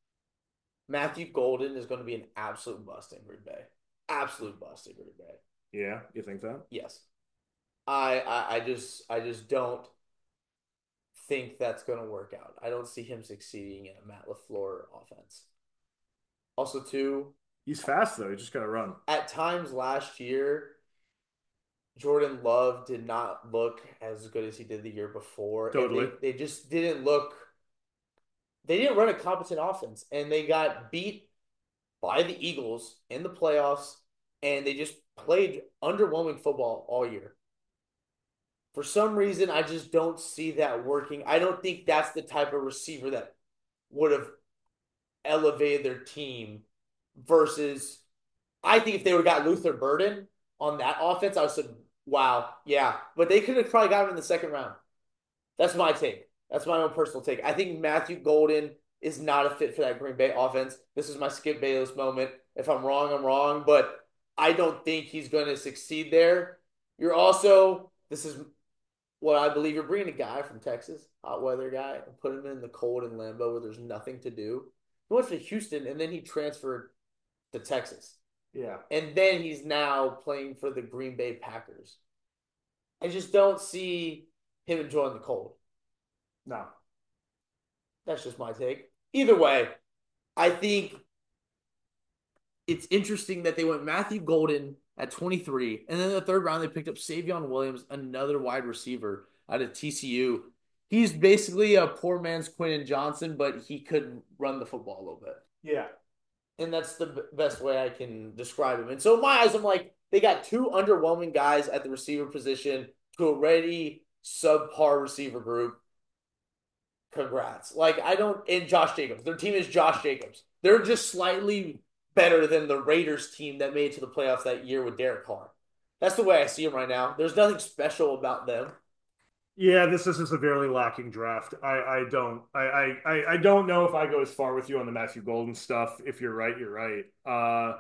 Matthew Golden is going to be an absolute bust in Green Bay. Absolute bust in Green Bay. Yeah, you think that? Yes. I, I I just I just don't think that's going to work out. I don't see him succeeding in a Matt LaFleur offense. Also, too, he's fast though. He just got to run. At times last year, Jordan Love did not look as good as he did the year before. Totally. They, they just didn't look. They didn't run a competent offense, and they got beat by the Eagles in the playoffs, and they just played underwhelming football all year. For some reason, I just don't see that working. I don't think that's the type of receiver that would have elevated their team versus I think if they would have got Luther Burden on that offense, I would have said, wow, yeah. But they could have probably got him in the second round. That's my take. That's my own personal take. I think Matthew Golden is not a fit for that Green Bay offense. This is my Skip Bayless moment. If I'm wrong, I'm wrong. But I don't think he's going to succeed there. You're also, this is what I believe, you're bringing a guy from Texas, hot weather guy, and put him in the cold in Lambeau where there's nothing to do. He went to Houston, and then he transferred to Texas. Yeah. And then he's now playing for the Green Bay Packers. I just don't see him enjoying the cold. No. That's just my take. Either way, I think it's interesting that they went Matthew Golden at twenty-three, and then in the third round they picked up Savion Williams, another wide receiver out of T C U. He's basically a poor man's Quentin Johnson, but he could run the football a little bit. Yeah. And that's the best way I can describe him. And so in my eyes, I'm like, they got two underwhelming guys at the receiver position to already subpar receiver group. Congrats. Like, I don't, and Josh Jacobs. Their team is Josh Jacobs. They're just slightly better than the Raiders team that made it to the playoffs that year with Derek Carr. That's the way I see them right now. There's nothing special about them. Yeah, this is a severely lacking draft. I, I don't I, I I don't know if I go as far with you on the Matthew Golden stuff. If you're right, you're right. Uh,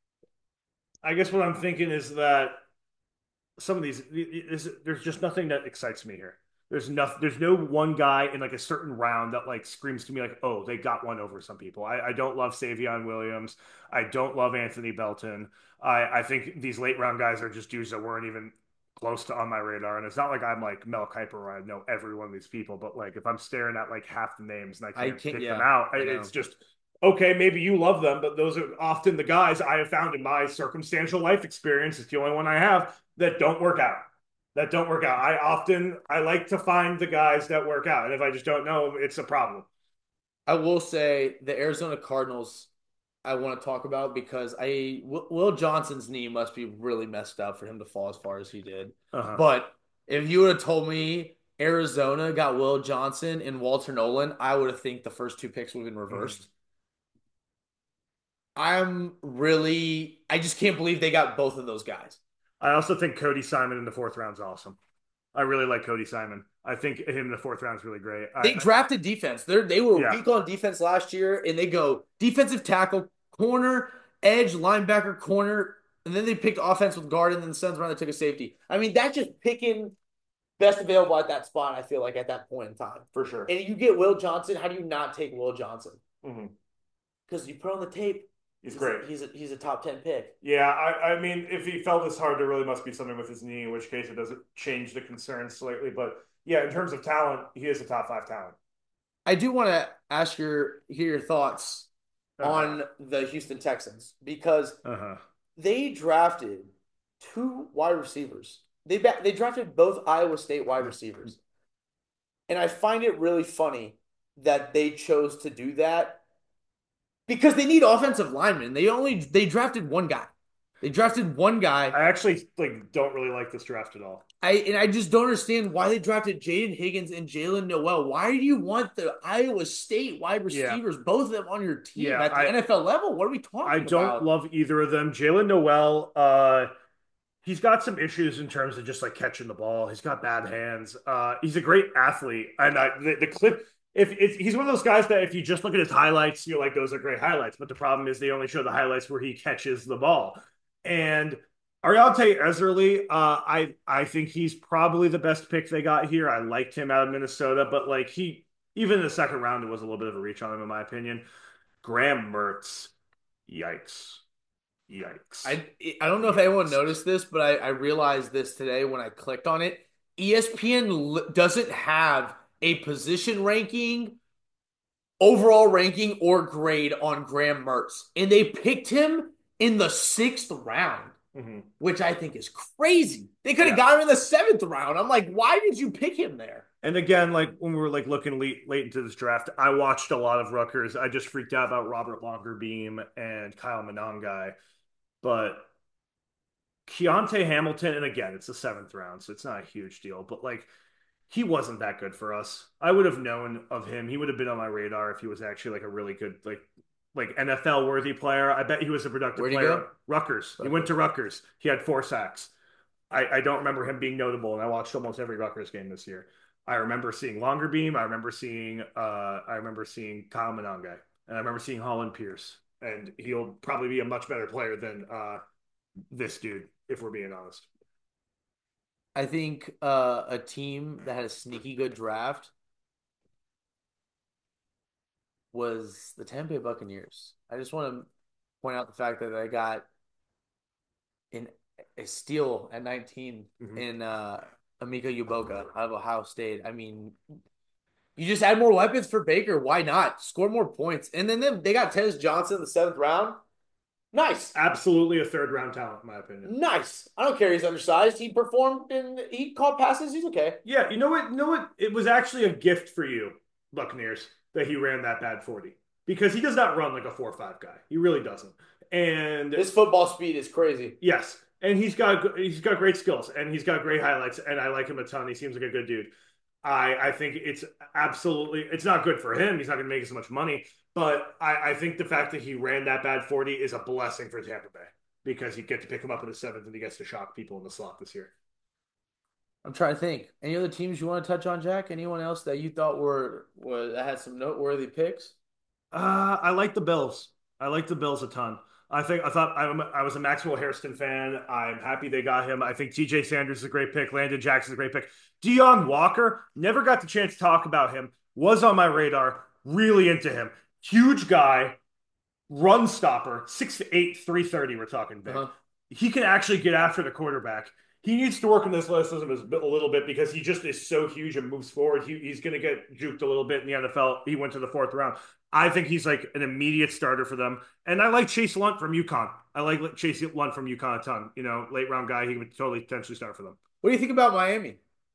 I guess what I'm thinking is that some of these is, there's just nothing that excites me here. There's no there's no one guy in like a certain round that like screams to me like, oh, they got one over some people. I, I don't love Savion Williams. I don't love Anthony Belton. I, I think these late round guys are just dudes that weren't even close to on my radar. And it's not like I'm like Mel Kiper where I know every one of these people, but like if I'm staring at like half the names and I can't, I can't pick yeah, them out, it's just okay, maybe you love them, but those are often the guys I have found in my circumstantial life experience. It's the only one I have that don't work out. That don't work out. I often I like to find the guys that work out. And if I just don't know, it's a problem. I will say the Arizona Cardinals I want to talk about because I Will Johnson's knee must be really messed up for him to fall as far as he did. Uh-huh. But if you would have told me Arizona got Will Johnson and Walter Nolan, I would have think the first two picks would have been reversed. Mm-hmm. I'm really I just can't believe they got both of those guys. I also think Cody Simon in the fourth round is awesome. I really like Cody Simon. I think him in the fourth round is really great. They I, drafted defense. They they were yeah. weak on defense last year, and they go defensive tackle, corner, edge, linebacker, corner, and then they picked offense with guard, and then the Suns round they took a safety. I mean, that's just picking best available at that spot, I feel like, at that point in time. For sure. And you get Will Johnson, how do you not take Will Johnson? Mm-hmm. Because you put on the tape, He's, he's great. A, he's a, he's a top ten pick. Yeah, I, I mean, if he fell this hard, there really must be something with his knee, in which case it doesn't change the concern slightly. But yeah, in terms of talent, he is a top five talent. I do want to ask your hear your thoughts uh-huh. on the Houston Texans because uh-huh. they drafted two wide receivers. They they drafted both Iowa State wide receivers, and I find it really funny that they chose to do that because they need offensive linemen. They only they drafted one guy. They drafted one guy. I actually like don't really like this draft at all. I and I just don't understand why they drafted Jaden Higgins and Jalen Noel. Why do you want the Iowa State wide receivers, yeah. both of them on your team yeah, at the I, N F L level? What are we talking about? I don't about? love either of them. Jalen Noel, uh, he's got some issues in terms of just like catching the ball. He's got bad hands. Uh, he's a great athlete, and I, the, the clip. If it's, he's one of those guys that if you just look at his highlights, you're like, those are great highlights. But the problem is they only show the highlights where he catches the ball. And Ariante Ezerly, uh, I I think he's probably the best pick they got here. I liked him out of Minnesota, but like he even in the second round, it was a little bit of a reach on him in my opinion. Graham Mertz, yikes, yikes. I I don't know if anyone noticed this, but I, I realized this today when I clicked on it. E S P N doesn't have a position ranking, overall ranking, or grade on Graham Mertz, and they picked him in the sixth round, mm-hmm. which I think is crazy. They could have yeah. got him in the seventh round. I'm like, why did you pick him there? And again, like when we were like looking late, late into this draft, I watched a lot of Rutgers. I just freaked out about Robert Longerbeam and Kyle Monangai, but Keontae Hamilton, and again, it's the seventh round, so it's not a huge deal, but like he wasn't that good for us. I would have known of him. He would have been on my radar if he was actually like a really good, like like N F L worthy player. I bet he was a productive Where'd player. He go? Rutgers. Rutgers. He went to Rutgers. He had four sacks. I, I don't remember him being notable, and I watched almost every Rutgers game this year. I remember seeing Longerbeam. I remember seeing uh, I remember seeing Kyle Monangai, and I remember seeing Holland Pierce. And he'll probably be a much better player than uh, this dude, if we're being honest. I think uh, a team that had a sneaky good draft was the Tampa Bay Buccaneers. I just want to point out the fact that I got in a steal at nineteen mm-hmm. in uh, Emeka Egbuka out of Ohio State. I mean, you just add more weapons for Baker. Why not? Score more points. And then they got Tez Johnson in the seventh round. Nice. Absolutely a third round talent, in my opinion. Nice. I don't care. He's undersized. He performed and he caught passes. He's okay. Yeah. You know what? You know what? It was actually a gift for you, Buccaneers, that he ran that bad forty, because he does not run like a four or five guy. He really doesn't. And his football speed is crazy. Yes. And he's got, he's got great skills and he's got great highlights. And I like him a ton. He seems like a good dude. I, I think it's absolutely, it's not good for him. He's not going to make as much money. But I, I think the fact that he ran that bad forty is a blessing for Tampa Bay, because you get to pick him up in the seventh and he gets to shock people in the slot this year. I'm trying to think. Any other teams you want to touch on, Jack? Anyone else that you thought were, were that had some noteworthy picks? Uh, I like the Bills. I like the Bills a ton. I think I thought I'm, I was a Maxwell Hairston fan. I'm happy they got him. I think T J Sanders is a great pick. Landon Jackson's a great pick. Deion Walker, never got the chance to talk about him. Was on my radar. Really into him. Huge guy, run stopper, six to eight, three thirty. We're talking big. Uh-huh. He can actually get after the quarterback. He needs to work on this athleticism a little bit because he just is so huge and moves forward. He, he's going to get juked a little bit in the N F L. He went to the fourth round. I think he's like an immediate starter for them. And I like Chase Lunt from UConn. I like Chase Lunt from UConn a ton. You know, late round guy. He would totally potentially start for them. What do you think about Miami?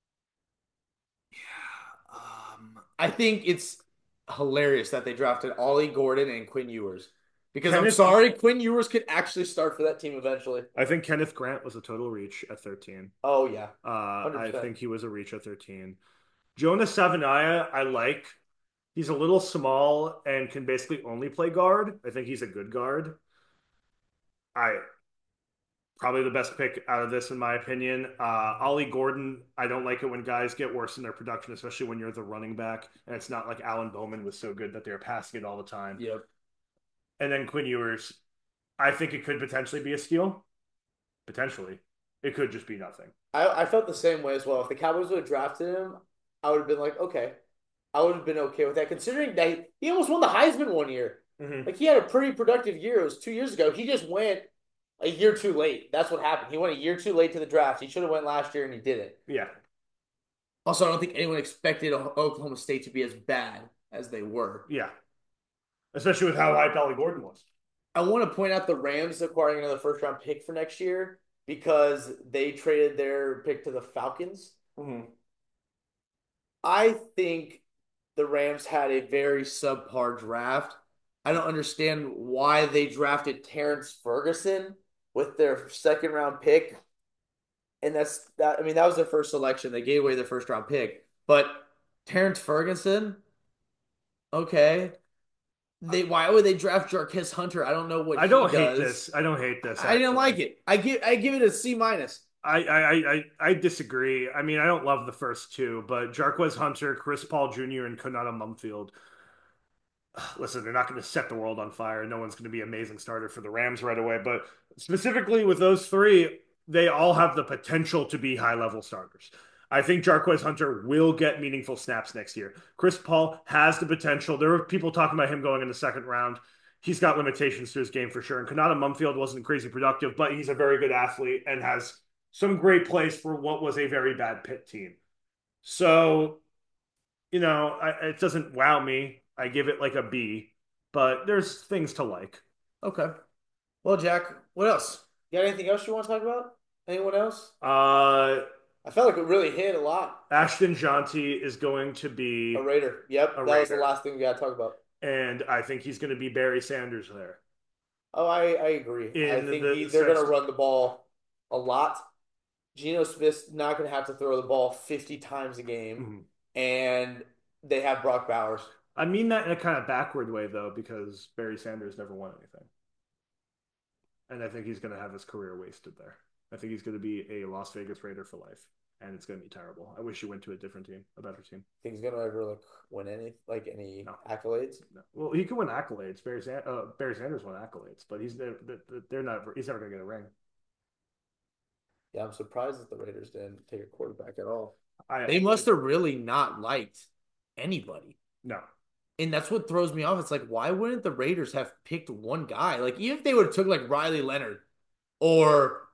Yeah, um, I think it's hilarious that they drafted Ollie Gordon and Quinn Ewers. Because Kenneth, I'm sorry, Quinn Ewers could actually start for that team eventually. I think Kenneth Grant was a total reach at thirteen. Oh, yeah. Uh, I think he was a reach at thirteen. Jonah Savaiinaea, I like. He's a little small and can basically only play guard. I think he's a good guard. I probably the best pick out of this, in my opinion. Uh, Ollie Gordon, I don't like it when guys get worse in their production, especially when you're the running back. And it's not like Alan Bowman was so good that they were passing it all the time. Yep. And then Quinn Ewers, I think it could potentially be a steal. Potentially. It could just be nothing. I, I felt the same way as well. If the Cowboys would have drafted him, I would have been like, okay. I would have been okay with that, considering that he almost won the Heisman one year. Mm-hmm. Like, he had a pretty productive year. It was two years ago. He just went a year too late. That's what happened. He went a year too late to the draft. He should have went last year, and he didn't. Yeah. Also, I don't think anyone expected Oklahoma State to be as bad as they were. Yeah. Especially with how hyped Ollie Gordon was. I want to point out the Rams acquiring another first-round pick for next year. because they traded their pick to the Falcons. Mhm. I think the Rams had a very subpar draft. I don't understand why they drafted Terrence Ferguson with their second round pick. And that's that. I mean, that was their first selection. They gave away their first round pick. But Terrence Ferguson, okay. They why would they draft Jarquez Hunter? I don't know what I he don't hate does. this. I don't hate this. I didn't Actually. like it. I give I give it a C minus. I, I, I, I disagree. I mean, I don't love the first two, but Jarquez Hunter, Chris Paul Junior, and Konata Mumfield. Listen, they're not going to set the world on fire. No one's going to be an amazing starter for the Rams right away. But specifically with those three, they all have the potential to be high level starters. I think Jarquez Hunter will get meaningful snaps next year. Chris Paul has the potential. There were people talking about him going in the second round. He's got limitations to his game for sure. And Konata Mumfield wasn't crazy productive, but he's a very good athlete and has some great plays for what was a very bad Pitt team. So, you know, I, it doesn't wow me. I give it like a B, but there's things to like. Okay. Well, Jack, what else? You got anything else you want to talk about? Anyone else? Uh, I felt like it really hit a lot. Ashton Jonty is going to be A Raider. Yep, A that was the Raider. last thing we got to talk about. and I think he's going to be Barry Sanders there. Oh, I, I agree. I In think the he, they're going to sense- run the ball a lot. Geno Smith's not going to have to throw the ball fifty times a game, Mhm. and they have Brock Bowers. I mean that in a kind of backward way, though, because Barry Sanders never won anything. And I think he's going to have his career wasted there. I think he's going to be a Las Vegas Raider for life, and it's going to be terrible. I wish he went to a different team, a better team. Think he's going to ever like win any like any No. accolades? No. Well, he could win accolades. Barry, San- uh, Barry Sanders won accolades, but he's they're, they're not. He's never going to get a ring. Yeah, I'm surprised that the Raiders didn't take a quarterback at all. I, They must have really not liked anybody. no. And that's what throws me off. It's like, why wouldn't the Raiders have picked one guy? Like, even if they would have took like Riley Leonard or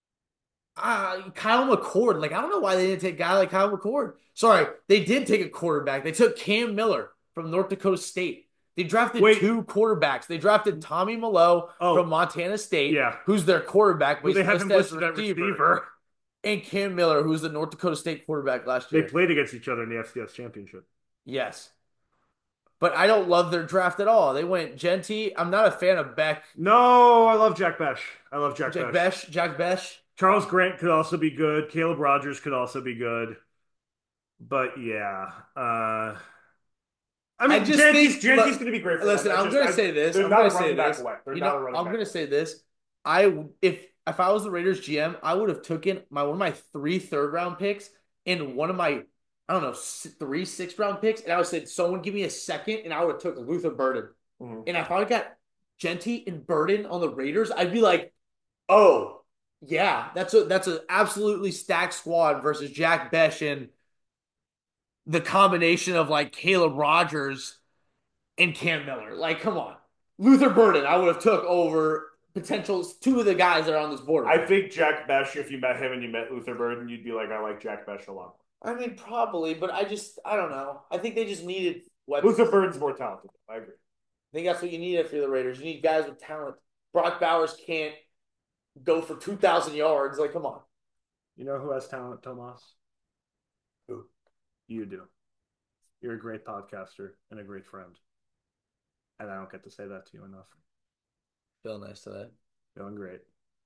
uh, Kyle McCord. Like, I don't know why they didn't take a guy like Kyle McCord. Sorry, they did take a quarterback. They took Cam Miller from North Dakota State. They drafted Wait. two quarterbacks. They drafted Tommy Malone Oh. from Montana State, Yeah. who's their quarterback, but Well, they he's have him listed listed as at receiver. receiver. And Cam Miller, who's the North Dakota State quarterback last They year. played against each other in the F C S championship. Yes. But I don't love their draft at all. They went Genty. I'm not a fan of Beck. No, I love Jack Besh. I love Jack, Jack Besh. Besh. Jack Besh. Charles Grant could also be good. Caleb Rogers could also be good. But yeah. Uh, I mean, I just Janty's, think- Janty's look, going to be great for Listen, them. I I'm just- going to I- say this. They're I'm not going a to say running back this. away. They're You not know, a running I'm back going to away. say this. I if if I was the Raiders G M, I would have taken my one of my three third round picks and one of my I don't know three sixth round picks, and I would have said someone give me a second, and I would have took Luther Burden. Mhm. And if I got Genty and Burden on the Raiders, I'd be like, oh yeah, that's a that's an absolutely stacked squad versus Jack Besh and the combination of like Caleb Rogers and Cam Miller. Like, come on, Luther Burden, I would have took over potential two of the guys that are on this board. I think Jack Besh, if you met him and you met Luther Burden, you'd be like, I like Jack Besh a lot. I mean, probably, but I just I don't know. I think they just needed weapons. Luther Burden's more talented. I agree. I think that's what you need if you're the Raiders. You need guys with talent. Brock Bowers can't go for two thousand yards. Like, come on. You know who has talent, Tomas? Who? You do. You're a great podcaster and a great friend. And I don't get to say that to you enough. Feel nice today. Feeling great.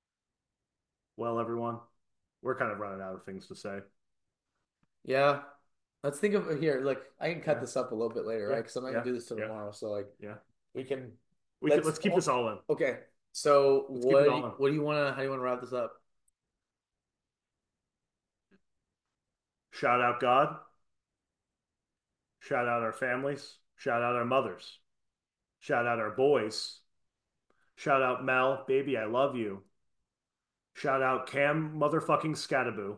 Well, everyone, we're kind of running out of things to say. Yeah. Let's think of here. Like, I can cut Yeah. this up a little bit later, Yeah. right? Because I'm not gonna Yeah. do this till Yeah. tomorrow. So like, Yeah. We can. We Let's- can, let's keep this all in. okay. So Let's keep what? it all in. What do you want to? How do you want to wrap this up? Shout out God. Shout out our families. Shout out our mothers. Shout out our boys. Shout out Mel, baby, I love you. Shout out Cam, motherfucking Scataboo.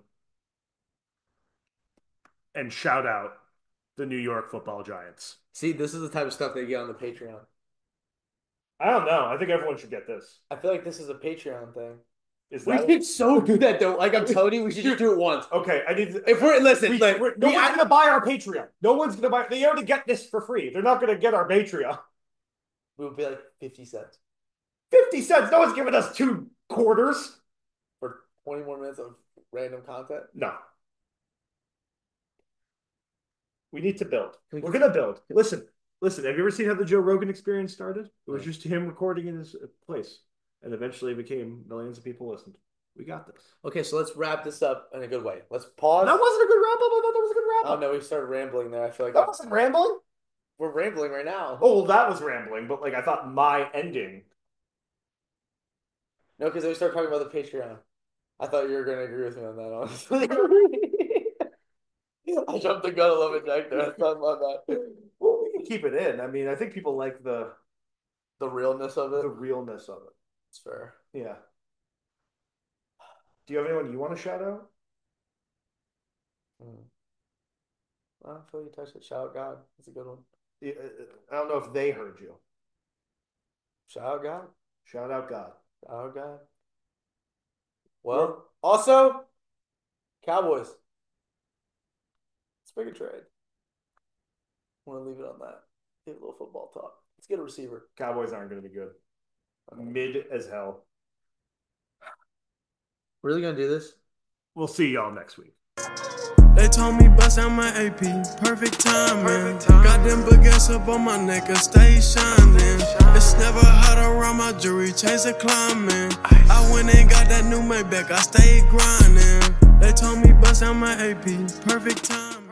And shout out the New York Football Giants. See, this is the type of stuff they get on the Patreon. I don't know. I think everyone should get this. I feel like this is a Patreon thing. Is We that could so do that though. Like I'm telling you, we should just do it once. okay? I need. To, If we're listen, we, like, we're- no we- one's I- gonna buy our Patreon. No one's gonna buy. They already get this for free. They're not gonna get our Patreon. We would be like fifty cents Fifty cents. No one's giving us two quarters. for twenty more minutes of random content? No. We need to build. We- We're gonna build. Listen, listen. Have you ever seen how the Joe Rogan Experience started? It was just him recording in his place, and eventually it became millions of people listened. We got this. Okay, so let's wrap this up in a good way. Let's pause. That wasn't a good wrap up. I thought that was a good wrap Oh up. no, we started rambling there. I feel like That wasn't rambling. we're rambling right now. Oh, well, that was rambling. But like, I thought my ending. No, because we started talking about the Patreon. I thought you were going to agree with me on that, honestly. I jumped the gun a little bit back there. That's not my bad. Well, we can keep it in. I mean, I think people like the The realness of it. the realness of it. It's fair. Yeah. Do you have anyone you want to shout out? Hmm. Well, I feel you touched it. Shout out God. That's a good one. Yeah, I don't know if they heard you. Shout out God. Shout out God. Shout out God. Well, also, Cowboys. Let's make a trade. I want to leave it on that. Give a little football talk. Let's get a receiver. Cowboys aren't going to be good. Mid as hell. Really gonna do this? We'll see y'all next week. They told me bust out my A P, perfect timing. Got them baguettes up on my neck, and stay shining. It's never hot around my jewelry, chase a climbing. I went and got that new Maybach, I stayed grinding. They told me bust out my A P, perfect timing.